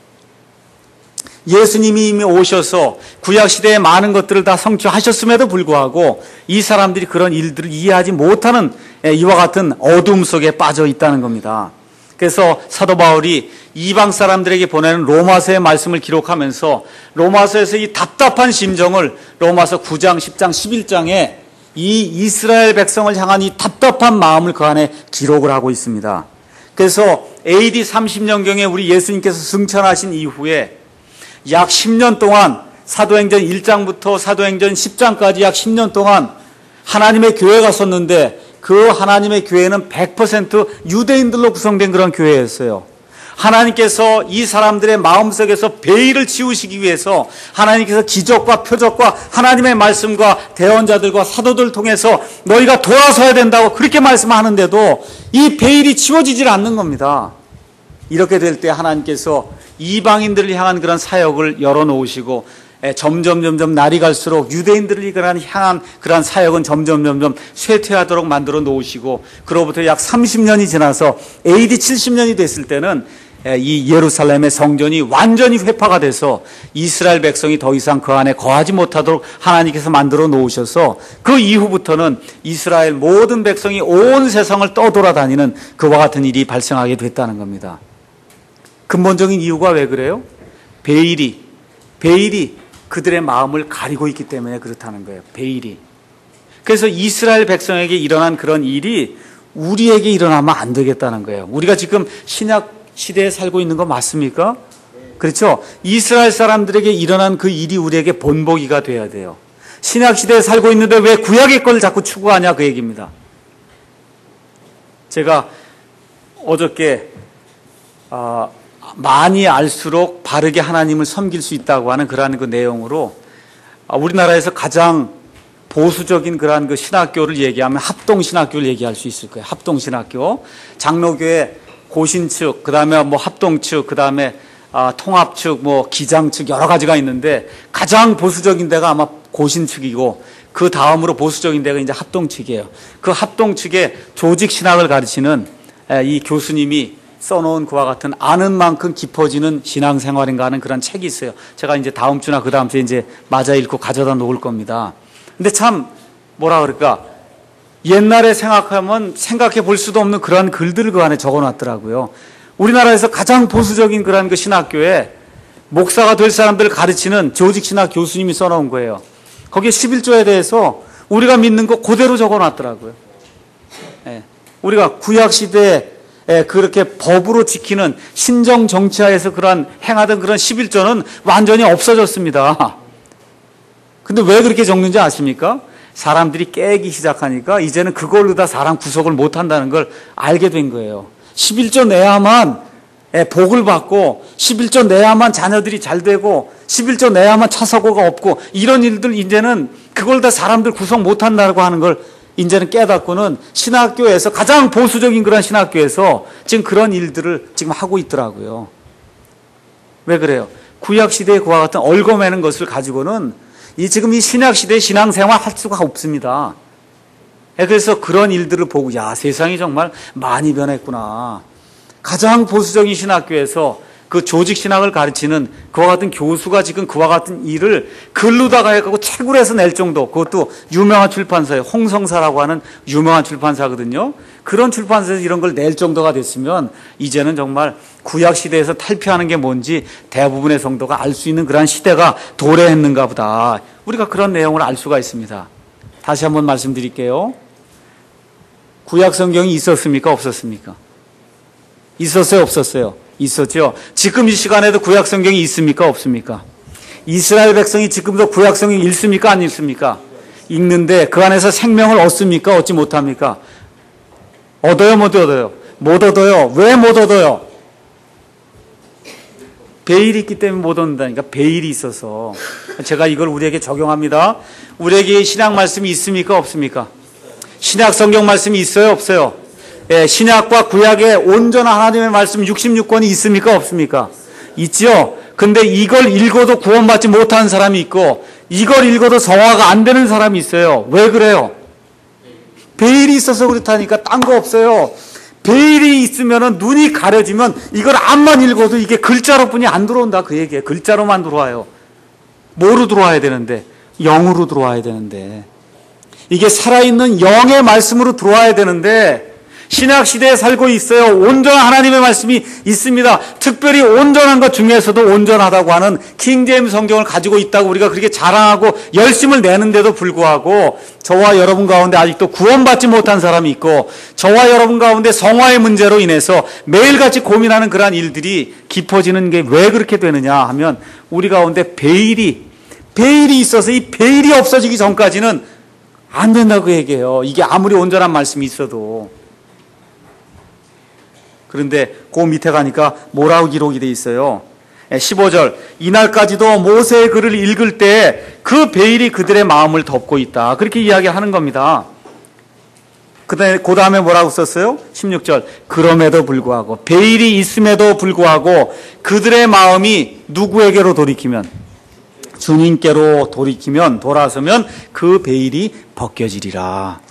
예수님이 이미 오셔서 구약시대의 많은 것들을 다 성취하셨음에도 불구하고 이 사람들이 그런 일들을 이해하지 못하는 이와 같은 어둠 속에 빠져 있다는 겁니다. 그래서 사도 바울이 이방 사람들에게 보내는 로마서의 말씀을 기록하면서 로마서에서 이 답답한 심정을 로마서 구 장, 십 장, 십일 장에 이 이스라엘 백성을 향한 이 답답한 마음을 그 안에 기록을 하고 있습니다. 그래서 에이디 삼십 년경에 우리 예수님께서 승천하신 이후에 약 십 년 동안 사도행전 일 장부터 사도행전 십 장까지 약 십 년 동안 하나님의 교회가 섰는데 그 하나님의 교회는 백 퍼센트 유대인들로 구성된 그런 교회였어요. 하나님께서 이 사람들의 마음속에서 베일을 치우시기 위해서 하나님께서 기적과 표적과 하나님의 말씀과 대언자들과 사도들을 통해서 너희가 돌아서야 된다고 그렇게 말씀하는데도 이 베일이 치워지질 않는 겁니다. 이렇게 될 때 하나님께서 이방인들을 향한 그런 사역을 열어놓으시고 점점 점점 날이 갈수록 유대인들을 향한 그러한 사역은 점점 점점 쇠퇴하도록 만들어 놓으시고 그로부터 약 삼십 년이 지나서 에이디 칠십 년이 됐을 때는 이 예루살렘의 성전이 완전히 회파가 돼서 이스라엘 백성이 더 이상 그 안에 거하지 못하도록 하나님께서 만들어 놓으셔서 그 이후부터는 이스라엘 모든 백성이 온 세상을 떠돌아다니는 그와 같은 일이 발생하게 됐다는 겁니다. 근본적인 이유가 왜 그래요? 베일이 베일이 그들의 마음을 가리고 있기 때문에 그렇다는 거예요. 베일이. 그래서 이스라엘 백성에게 일어난 그런 일이 우리에게 일어나면 안 되겠다는 거예요. 우리가 지금 신약 시대에 살고 있는 거 맞습니까? 그렇죠? 이스라엘 사람들에게 일어난 그 일이 우리에게 본보기가 돼야 돼요. 신약 시대에 살고 있는데 왜 구약의 걸 자꾸 추구하냐 그 얘기입니다. 제가 어저께 어, 많이 알수록 바르게 하나님을 섬길 수 있다고 하는 그러한 그 내용으로 우리나라에서 가장 보수적인 그러한 그 신학교를 얘기하면 합동신학교를 얘기할 수 있을 거예요. 합동신학교. 장로교회 고신 측, 그 다음에 뭐 합동 측, 그 다음에 아, 통합 측, 뭐 기장 측 여러 가지가 있는데 가장 보수적인 데가 아마 고신 측이고 그 다음으로 보수적인 데가 이제 합동 측이에요. 그 합동 측의 조직 신학을 가르치는 이 교수님이 써놓은 그와 같은 아는 만큼 깊어지는 신앙생활인가 하는 그런 책이 있어요. 제가 이제 다음 주나 그 다음 주에 이제 맞아 읽고 가져다 놓을 겁니다. 근데 참 뭐라 그럴까 옛날에 생각하면 생각해 볼 수도 없는 그러한 글들을 그 안에 적어놨더라고요. 우리나라에서 가장 보수적인 그러한 그 신학교에 목사가 될 사람들을 가르치는 조직 신학 교수님이 써놓은 거예요. 거기에 십일 조에 대해서 우리가 믿는 거 그대로 적어놨더라고요. 예. 우리가 구약 시대에 예, 그렇게 법으로 지키는 신정 정치하에서 그러한 행하던 그런 십일조는 완전히 없어졌습니다. 근데 왜 그렇게 적는지 아십니까? 사람들이 깨기 시작하니까 이제는 그걸로 다 사람 구속을 못 한다는 걸 알게 된 거예요. 십일조 내야만 복을 받고, 십일조 내야만 자녀들이 잘 되고, 십일조 내야만 차 사고가 없고, 이런 일들 이제는 그걸 다 사람들 구속 못 한다고 하는 걸 이제는 깨닫고는 신학교에서, 가장 보수적인 그런 신학교에서 지금 그런 일들을 지금 하고 있더라고요. 왜 그래요? 구약시대의 그와 같은 얽어매는 것을 가지고는 이 지금 이 신약시대의 신앙생활 할 수가 없습니다. 그래서 그런 일들을 보고, 야, 세상이 정말 많이 변했구나. 가장 보수적인 신학교에서 그 조직신학을 가르치는 그와 같은 교수가 지금 그와 같은 일을 글로다가 해가지고 책으로 해서 낼 정도, 그것도 유명한 출판사예요. 홍성사라고 하는 유명한 출판사거든요. 그런 출판사에서 이런 걸 낼 정도가 됐으면 이제는 정말 구약시대에서 탈피하는 게 뭔지 대부분의 성도가 알 수 있는 그러한 시대가 도래했는가 보다. 우리가 그런 내용을 알 수가 있습니다. 다시 한번 말씀드릴게요. 구약 성경이 있었습니까? 없었습니까? 있었어요? 없었어요? 있었죠. 지금 이 시간에도 구약 성경이 있습니까? 없습니까? 이스라엘 백성이 지금도 구약 성경이 읽습니까? 안 읽습니까? 읽는데 그 안에서 생명을 얻습니까? 얻지 못합니까? 얻어요? 못 얻어요? 못 얻어요. 왜 못 얻어요? 베일이 있기 때문에 못 얻는다니까. 베일이 있어서. 제가 이걸 우리에게 적용합니다. 우리에게 신약 말씀이 있습니까? 없습니까? 신약 성경 말씀이 있어요? 없어요? 예, 신약과 구약의 온전한 하나님의 말씀 육십육 권이 있습니까? 없습니까? 있죠. 근데 이걸 읽어도 구원받지 못하는 사람이 있고, 이걸 읽어도 성화가 안 되는 사람이 있어요. 왜 그래요? 베일이 있어서 그렇다니까. 딴 거 없어요. 베일이 있으면은 눈이 가려지면 이걸 앞만 읽어도 이게 글자로뿐이 안 들어온다, 그 얘기예요. 글자로만 들어와요. 뭐로 들어와야 되는데? 영으로 들어와야 되는데. 이게 살아있는 영의 말씀으로 들어와야 되는데, 신약시대에 살고 있어요. 온전한 하나님의 말씀이 있습니다. 특별히 온전한 것 중에서도 온전하다고 하는 킹제임스 성경을 가지고 있다고 우리가 그렇게 자랑하고 열심을 내는데도 불구하고, 저와 여러분 가운데 아직도 구원받지 못한 사람이 있고, 저와 여러분 가운데 성화의 문제로 인해서 매일같이 고민하는 그러한 일들이 깊어지는 게 왜 그렇게 되느냐 하면, 우리 가운데 베일이 베일이 있어서 이 베일이 없어지기 전까지는 안 된다고 얘기해요. 이게 아무리 온전한 말씀이 있어도. 그런데 그 밑에 가니까 뭐라고 기록이 돼 있어요? 십오 절, 이날까지도 모세의 글을 읽을 때 그 베일이 그들의 마음을 덮고 있다. 그렇게 이야기하는 겁니다. 그 다음에 뭐라고 썼어요? 십육 절, 그럼에도 불구하고, 베일이 있음에도 불구하고 그들의 마음이 누구에게로 돌이키면, 주님께로 돌이키면, 돌아서면 그 베일이 벗겨지리라.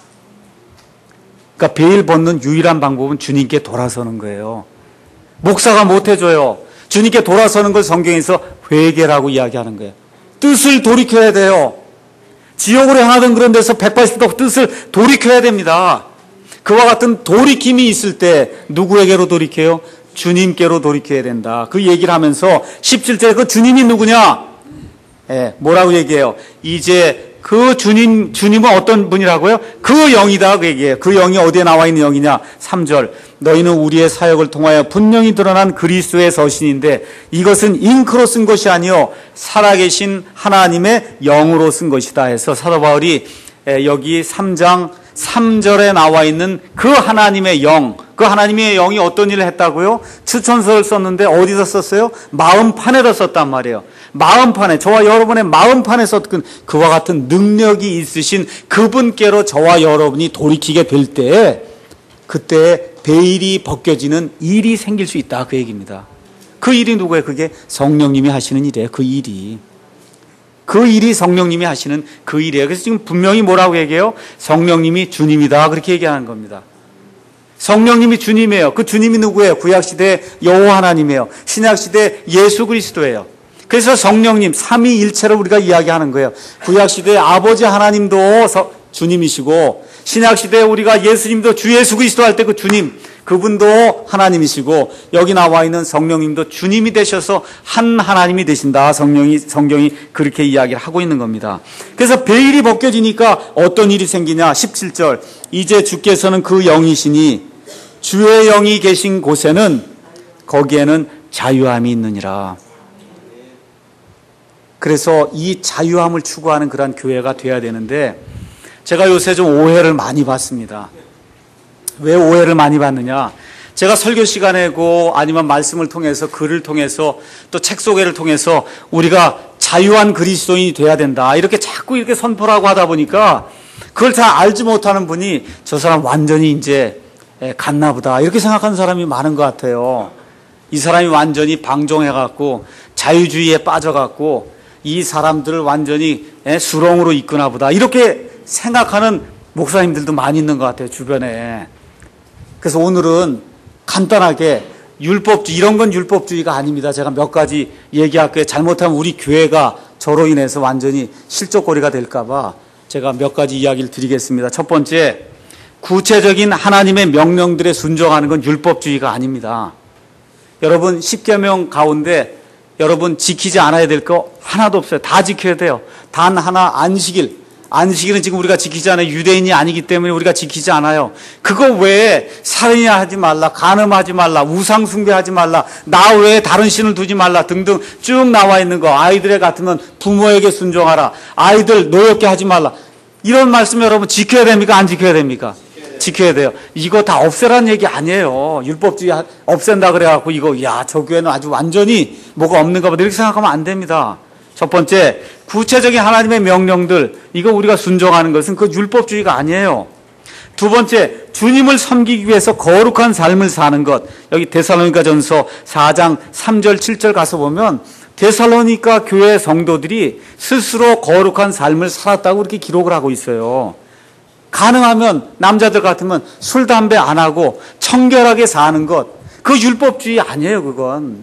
그러니까 베일 벗는 유일한 방법은 주님께 돌아서는 거예요. 목사가 못 해줘요. 주님께 돌아서는 걸 성경에서 회개라고 이야기하는 거예요. 뜻을 돌이켜야 돼요. 지옥으로 향하던 그런 데서 백팔십 도 뜻을 돌이켜야 됩니다. 그와 같은 돌이킴이 있을 때 누구에게로 돌이켜요? 주님께로 돌이켜야 된다. 그 얘기를 하면서 십칠 절에 그 주님이 누구냐? 예, 뭐라고 얘기해요? 이제 그 주님, 주님은 어떤 분이라고요? 그 영이다, 그 얘기예요. 그 영이 어디에 나와 있는 영이냐? 삼 절. 너희는 우리의 사역을 통하여 분명히 드러난 그리스도의 서신인데 이것은 잉크로 쓴 것이 아니요 살아계신 하나님의 영으로 쓴 것이다 해서 사도 바울이 여기 삼 장 삼 절에 나와 있는 그 하나님의 영, 그 하나님의 영이 어떤 일을 했다고요? 추천서를 썼는데 어디서 썼어요? 마음판에다 썼단 말이에요. 마음판에, 저와 여러분의 마음판에 썼던 그와 같은 능력이 있으신 그분께로 저와 여러분이 돌이키게 될 때, 그때 베일이 벗겨지는 일이 생길 수 있다, 그 얘기입니다. 그 일이 누구예요? 그게 성령님이 하시는 일이에요. 그 일이. 그 일이 성령님이 하시는 그 일이에요. 그래서 지금 분명히 뭐라고 얘기해요? 성령님이 주님이다, 그렇게 얘기하는 겁니다. 성령님이 주님이에요. 그 주님이 누구예요? 구약시대 여호와 하나님이에요. 신약시대 예수 그리스도예요. 그래서 성령님, 삼위일체를 우리가 이야기하는 거예요. 구약시대 아버지 하나님도 주님이시고, 신약시대 우리가 예수님도 주 예수 그리스도 할 때 그 주님, 그분도 하나님이시고, 여기 나와 있는 성령님도 주님이 되셔서 한 하나님이 되신다. 성령이, 성경이 그렇게 이야기를 하고 있는 겁니다. 그래서 베일이 벗겨지니까 어떤 일이 생기냐? 십칠 절. 이제 주께서는 그 영이시니 주의 영이 계신 곳에는 거기에는 자유함이 있느니라. 그래서 이 자유함을 추구하는 그런 교회가 돼야 되는데, 제가 요새 좀 오해를 많이 받습니다. 왜 오해를 많이 받느냐? 제가 설교 시간에고 아니면 말씀을 통해서, 글을 통해서, 또 책 소개를 통해서 우리가 자유한 그리스도인이 돼야 된다, 이렇게 자꾸 이렇게 선포하고 하다 보니까 그걸 잘 알지 못하는 분이 저 사람 완전히 이제 갔나 보다, 이렇게 생각하는 사람이 많은 것 같아요. 이 사람이 완전히 방종해갖고 자유주의에 빠져갖고 이 사람들을 완전히 수렁으로 이끄나 보다, 이렇게 생각하는 목사님들도 많이 있는 것 같아요, 주변에. 그래서 오늘은 간단하게 율법주의, 이런 건 율법주의가 아닙니다. 제가 몇 가지 얘기할게요. 잘못하면 우리 교회가 저로 인해서 완전히 실족거리가 될까봐 제가 몇 가지 이야기를 드리겠습니다. 첫 번째, 구체적인 하나님의 명령들에 순종하는 건 율법주의가 아닙니다. 여러분, 십계명 가운데 여러분 지키지 않아야 될 거 하나도 없어요. 다 지켜야 돼요. 단 하나, 안식일. 안식일은 지금 우리가 지키지 않아요. 유대인이 아니기 때문에 우리가 지키지 않아요. 그거 외에 살인하지 말라, 간음하지 말라, 우상 숭배하지 말라, 나 외에 다른 신을 두지 말라 등등 쭉 나와 있는 거. 아이들에 같으면 부모에게 순종하라, 아이들 노엽게 하지 말라, 이런 말씀 여러분 지켜야 됩니까? 안 지켜야 됩니까? 지켜야 돼요. 이거 다 없애라는 얘기 아니에요. 율법주의 없앤다 그래갖고 이거 야, 저 교회는 아주 완전히 뭐가 없는가 보다, 이렇게 생각하면 안 됩니다. 첫 번째, 구체적인 하나님의 명령들, 이거 우리가 순종하는 것은 그 율법주의가 아니에요. 두 번째, 주님을 섬기기 위해서 거룩한 삶을 사는 것. 여기 데살로니가전서 사 장 삼 절 칠 절 가서 보면 데살로니가 교회 성도들이 스스로 거룩한 삶을 살았다고 이렇게 기록을 하고 있어요. 가능하면 남자들 같으면 술, 담배 안 하고 청결하게 사는 것, 그 율법주의 아니에요, 그건.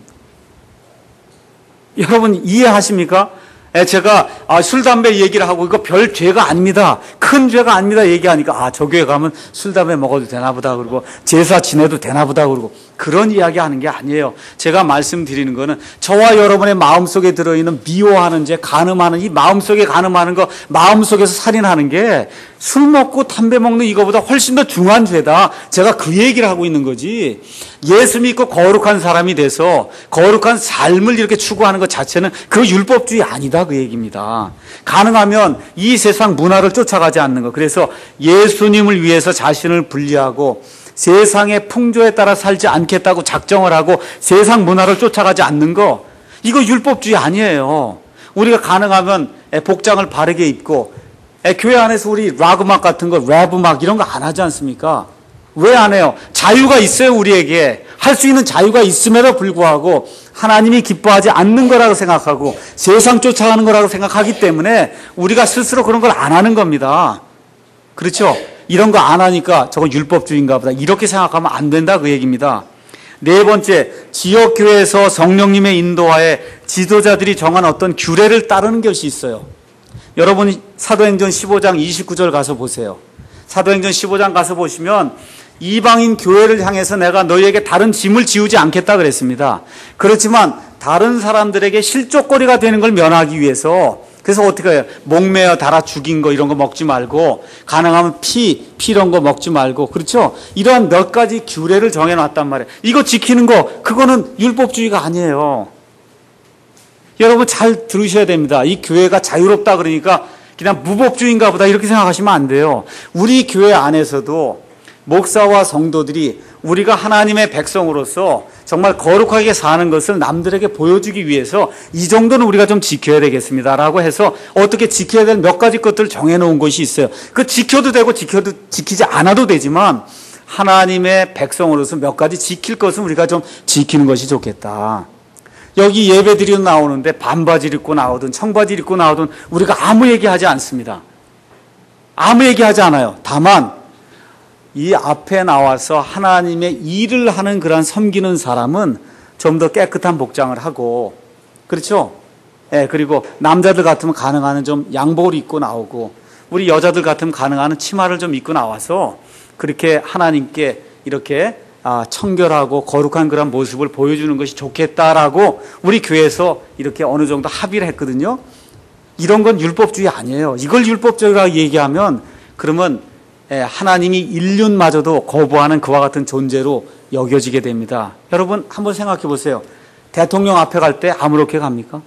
여러분 이해하십니까? 제가 아, 술, 담배 얘기를 하고 이거 별 죄가 아닙니다, 큰 죄가 아닙니다 얘기하니까 아, 저 교회 가면 술, 담배 먹어도 되나 보다, 그리고 제사 지내도 되나 보다, 그러고 그런 이야기 하는 게 아니에요. 제가 말씀드리는 거는 저와 여러분의 마음속에 들어있는 미워하는 죄, 간음하는, 이 마음속에 간음하는 거, 마음속에서 살인하는 게 술 먹고 담배 먹는 이거보다 훨씬 더 중한 죄다, 제가 그 얘기를 하고 있는 거지. 예수 믿고 거룩한 사람이 돼서 거룩한 삶을 이렇게 추구하는 것 자체는 그 율법주의 아니다, 그 얘기입니다. 가능하면 이 세상 문화를 쫓아가지 않는 것, 그래서 예수님을 위해서 자신을 분리하고 세상의 풍조에 따라 살지 않겠다고 작정을 하고 세상 문화를 쫓아가지 않는 거, 이거 율법주의 아니에요. 우리가 가능하면 복장을 바르게 입고 교회 안에서 우리 락 음악 같은 거, 랩 음악 이런 거 안 하지 않습니까? 왜 안 해요? 자유가 있어요. 우리에게 할 수 있는 자유가 있음에도 불구하고 하나님이 기뻐하지 않는 거라고 생각하고 세상 쫓아가는 거라고 생각하기 때문에 우리가 스스로 그런 걸 안 하는 겁니다. 그렇죠? 이런 거 안 하니까 저건 율법주의인가 보다, 이렇게 생각하면 안 된다, 그 얘기입니다. 네 번째, 지역교회에서 성령님의 인도하에 지도자들이 정한 어떤 규례를 따르는 것이 있어요. 여러분 사도행전 십오 장 이십구 절 가서 보세요. 사도행전 십오 장 가서 보시면 이방인 교회를 향해서 내가 너희에게 다른 짐을 지우지 않겠다 그랬습니다. 그렇지만 다른 사람들에게 실족거리가 되는 걸 면하기 위해서, 그래서 어떻게 해요? 목매어 달아 죽인 거 이런 거 먹지 말고, 가능하면 피, 피 이런 거 먹지 말고, 그렇죠? 이러한 몇 가지 규례를 정해놨단 말이에요. 이거 지키는 거, 그거는 율법주의가 아니에요. 여러분 잘 들으셔야 됩니다. 이 교회가 자유롭다 그러니까 그냥 무법주의인가 보다 이렇게 생각하시면 안 돼요. 우리 교회 안에서도 목사와 성도들이 우리가 하나님의 백성으로서 정말 거룩하게 사는 것을 남들에게 보여주기 위해서 이 정도는 우리가 좀 지켜야 되겠습니다라고 해서 어떻게 지켜야 될 몇 가지 것들을 정해놓은 것이 있어요. 그 지켜도 되고 지켜도 지키지 않아도 되지만 하나님의 백성으로서 몇 가지 지킬 것은 우리가 좀 지키는 것이 좋겠다. 여기 예배드리러 나오는데 반바지를 입고 나오든 청바지를 입고 나오든 우리가 아무 얘기하지 않습니다. 아무 얘기하지 않아요. 다만 이 앞에 나와서 하나님의 일을 하는 그런 섬기는 사람은 좀 더 깨끗한 복장을 하고, 그렇죠? 예, 그리고 남자들 같으면 가능한 좀 양복을 입고 나오고, 우리 여자들 같으면 가능한 치마를 좀 입고 나와서 그렇게 하나님께 이렇게 아, 청결하고 거룩한 그런 모습을 보여주는 것이 좋겠다라고 우리 교회에서 이렇게 어느 정도 합의를 했거든요. 이런 건 율법주의 아니에요. 이걸 율법주의라고 얘기하면 그러면 하나님이 인륜마저도 거부하는 그와 같은 존재로 여겨지게 됩니다. 여러분 한번 생각해 보세요. 대통령 앞에 갈 때 아무렇게 갑니까?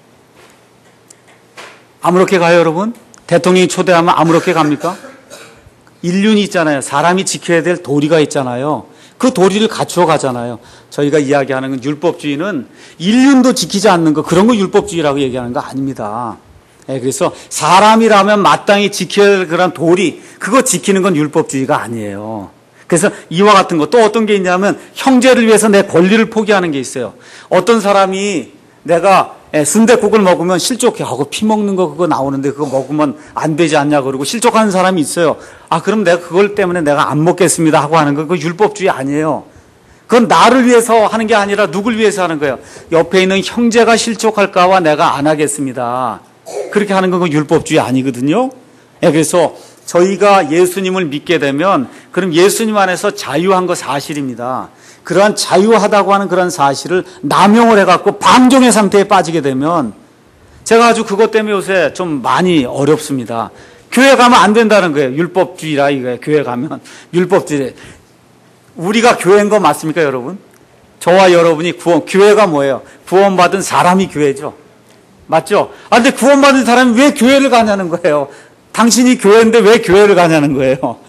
아무렇게 가요, 여러분? 대통령이 초대하면 아무렇게 갑니까? 인륜이 있잖아요. 사람이 지켜야 될 도리가 있잖아요. 그 도리를 갖추어 가잖아요. 저희가 이야기하는 건 율법주의는 인륜도 지키지 않는 거, 그런 거 율법주의라고 얘기하는 거 아닙니다. 네, 그래서 사람이라면 마땅히 지켜야 될 그런 도리, 그거 지키는 건 율법주의가 아니에요. 그래서 이와 같은 거, 또 어떤 게 있냐면 형제를 위해서 내 권리를 포기하는 게 있어요. 어떤 사람이 내가 순댓국을 먹으면 실족해 하고 피 먹는 거 그거 나오는데 그거 먹으면 안 되지 않냐 그러고 실족하는 사람이 있어요. 아 그럼 내가 그걸 때문에 내가 안 먹겠습니다 하고 하는 거 그거 율법주의 아니에요. 그건 나를 위해서 하는 게 아니라 누굴 위해서 하는 거예요. 옆에 있는 형제가 실족할까봐 내가 안 하겠습니다. 그렇게 하는 건 율법주의 아니거든요. 그래서 저희가 예수님을 믿게 되면 그럼 예수님 안에서 자유한 거 사실입니다. 그러한 자유하다고 하는 그런 사실을 남용을 해갖고 방종의 상태에 빠지게 되면 제가 아주 그것 때문에 요새 좀 많이 어렵습니다. 교회 가면 안 된다는 거예요. 율법주의라 이거예요. 교회 가면 율법주의. 우리가 교회인 거 맞습니까, 여러분? 저와 여러분이 구원, 교회가 뭐예요? 구원받은 사람이 교회죠. 맞죠? 아, 근데 구원받은 사람이 왜 교회를 가냐는 거예요. 당신이 교회인데 왜 교회를 가냐는 거예요.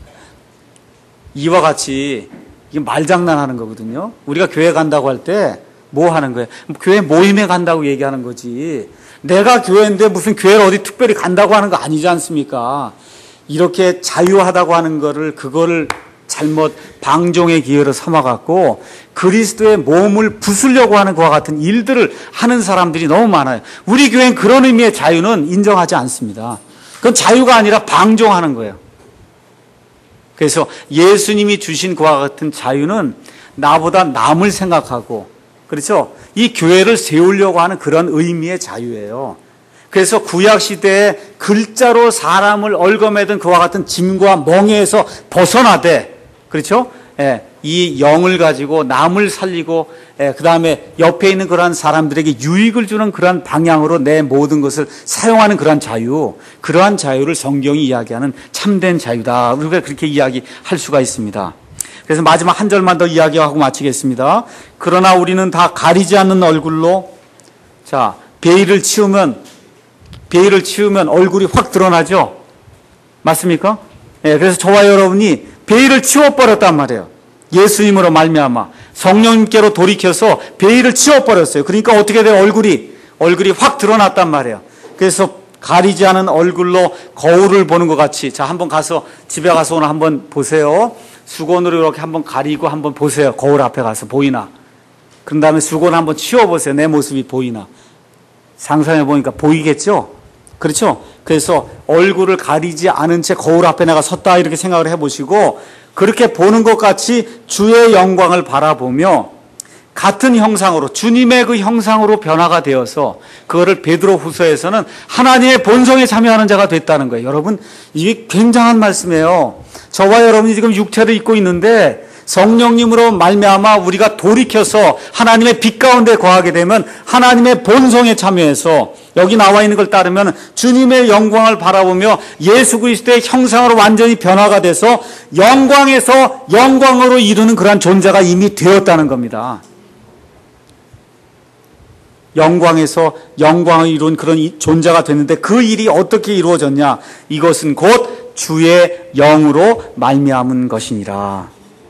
이와 같이 이게 말장난하는 거거든요. 우리가 교회 간다고 할 때 뭐 하는 거예요? 교회 모임에 간다고 얘기하는 거지. 내가 교회인데 무슨 교회를 어디 특별히 간다고 하는 거 아니지 않습니까? 이렇게 자유하다고 하는 거를 그거를 잘못 방종의 기회로 삼아갖고 그리스도의 몸을 부수려고 하는 것과 같은 일들을 하는 사람들이 너무 많아요. 우리 교회는 그런 의미의 자유는 인정하지 않습니다. 그건 자유가 아니라 방종하는 거예요. 그래서 예수님이 주신 그와 같은 자유는 나보다 남을 생각하고, 그렇죠? 이 교회를 세우려고 하는 그런 의미의 자유예요. 그래서 구약시대에 글자로 사람을 얽어매던 그와 같은 짐과 멍에에서 벗어나되, 그렇죠? 예, 이 영을 가지고 남을 살리고, 예, 그 다음에 옆에 있는 그러한 사람들에게 유익을 주는 그러한 방향으로 내 모든 것을 사용하는 그러한 자유, 그러한 자유를 성경이 이야기하는 참된 자유다. 우리가 그렇게 이야기할 수가 있습니다. 그래서 마지막 한 절만 더 이야기하고 마치겠습니다. 그러나 우리는 다 가리지 않는 얼굴로, 자, 베일을 치우면, 베일을 치우면 얼굴이 확 드러나죠? 맞습니까? 예, 그래서 저와 여러분이 베일을 치워버렸단 말이에요. 예수님으로 말미암아 성령님께로 돌이켜서 베일을 치워버렸어요. 그러니까 어떻게 돼요? 얼굴이 얼굴이 확 드러났단 말이에요. 그래서 가리지 않은 얼굴로 거울을 보는 것 같이, 자 한번 가서 집에 가서 오늘 한번 보세요. 수건으로 이렇게 한번 가리고 한번 보세요. 거울 앞에 가서 보이나? 그런 다음에 수건 한번 치워보세요. 내 모습이 보이나? 상상해 보니까 보이겠죠? 그렇죠? 그래서 얼굴을 가리지 않은 채 거울 앞에 내가 섰다 이렇게 생각을 해보시고, 그렇게 보는 것 같이 주의 영광을 바라보며 같은 형상으로, 주님의 그 형상으로 변화가 되어서 그거를 베드로 후서에서는 하나님의 본성에 참여하는 자가 됐다는 거예요. 여러분, 이게 굉장한 말씀이에요. 저와 여러분이 지금 육체를 입고 있는데 성령님으로 말미암아 우리가 돌이켜서 하나님의 빛 가운데 거하게 되면 하나님의 본성에 참여해서 여기 나와 있는 걸 따르면 주님의 영광을 바라보며 예수 그리스도의 형상으로 완전히 변화가 돼서 영광에서 영광으로 이루는 그러한 존재가 이미 되었다는 겁니다. 영광에서 영광을 이룬 그런 존재가 됐는데 그 일이 어떻게 이루어졌냐? 이것은 곧 주의 영으로 말미암은 것이니라.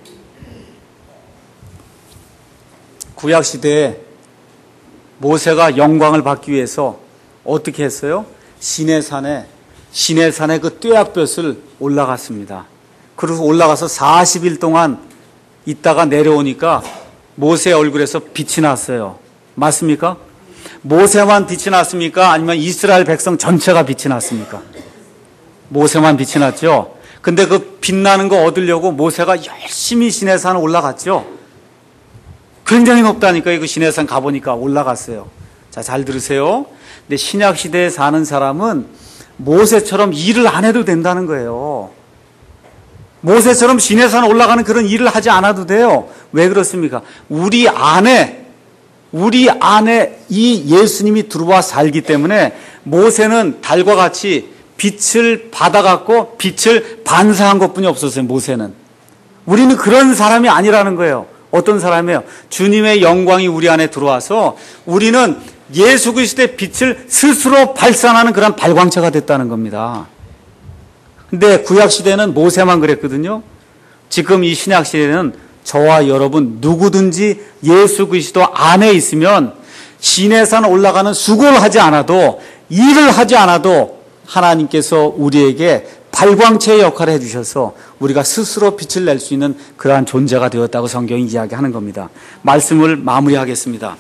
구약시대에 모세가 영광을 받기 위해서 어떻게 했어요? 시내산에, 시내산에 그 뙤약볕을 올라갔습니다. 그래서 올라가서 사십 일 동안 있다가 내려오니까 모세 얼굴에서 빛이 났어요. 맞습니까? 모세만 빛이 났습니까? 아니면 이스라엘 백성 전체가 빛이 났습니까? 모세만 빛이 났죠? 근데 그 빛나는 거 얻으려고 모세가 열심히 시내산 올라갔죠? 굉장히 높다니까. 그 시내산 가보니까 올라갔어요. 자, 잘 들으세요. 근데 신약 시대에 사는 사람은 모세처럼 일을 안 해도 된다는 거예요. 모세처럼 시내산 올라가는 그런 일을 하지 않아도 돼요. 왜 그렇습니까? 우리 안에, 우리 안에 이 예수님이 들어와 살기 때문에 모세는 달과 같이 빛을 받아갖고 빛을 반사한 것뿐이 없었어요. 모세는. 우리는 그런 사람이 아니라는 거예요. 어떤 사람이에요? 주님의 영광이 우리 안에 들어와서 우리는 예수 그리스도의 빛을 스스로 발산하는 그런 발광체가 됐다는 겁니다. 근데 구약 시대는 모세만 그랬거든요. 지금 이 신약 시대는 저와 여러분 누구든지 예수 그리스도 안에 있으면 시내산 올라가는 수고를 하지 않아도, 일을 하지 않아도 하나님께서 우리에게 발광체의 역할을 해주셔서 우리가 스스로 빛을 낼 수 있는 그러한 존재가 되었다고 성경이 이야기하는 겁니다. 말씀을 마무리하겠습니다.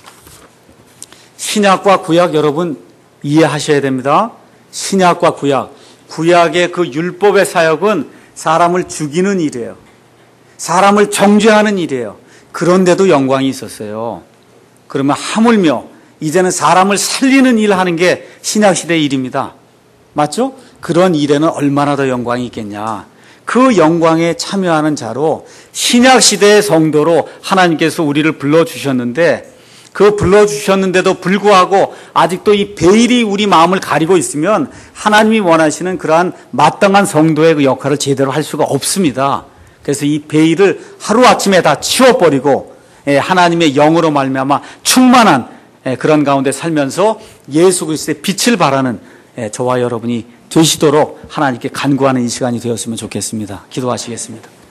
신약과 구약 여러분 이해하셔야 됩니다. 신약과 구약. 구약의 그 율법의 사역은 사람을 죽이는 일이에요. 사람을 정죄하는 일이에요. 그런데도 영광이 있었어요. 그러면 하물며 이제는 사람을 살리는 일을 하는 게 신약시대의 일입니다. 맞죠? 그런 일에는 얼마나 더 영광이 있겠냐. 그 영광에 참여하는 자로 신약시대의 성도로 하나님께서 우리를 불러주셨는데, 그 불러주셨는데도 불구하고 아직도 이 베일이 우리 마음을 가리고 있으면 하나님이 원하시는 그러한 마땅한 성도의 그 역할을 제대로 할 수가 없습니다. 그래서 이 베일을 하루아침에 다 치워버리고 하나님의 영으로 말미암아 충만한 그런 가운데 살면서 예수 그리스도의 빛을 발하는 저와 여러분이 되시도록 하나님께 간구하는 이 시간이 되었으면 좋겠습니다. 기도하시겠습니다.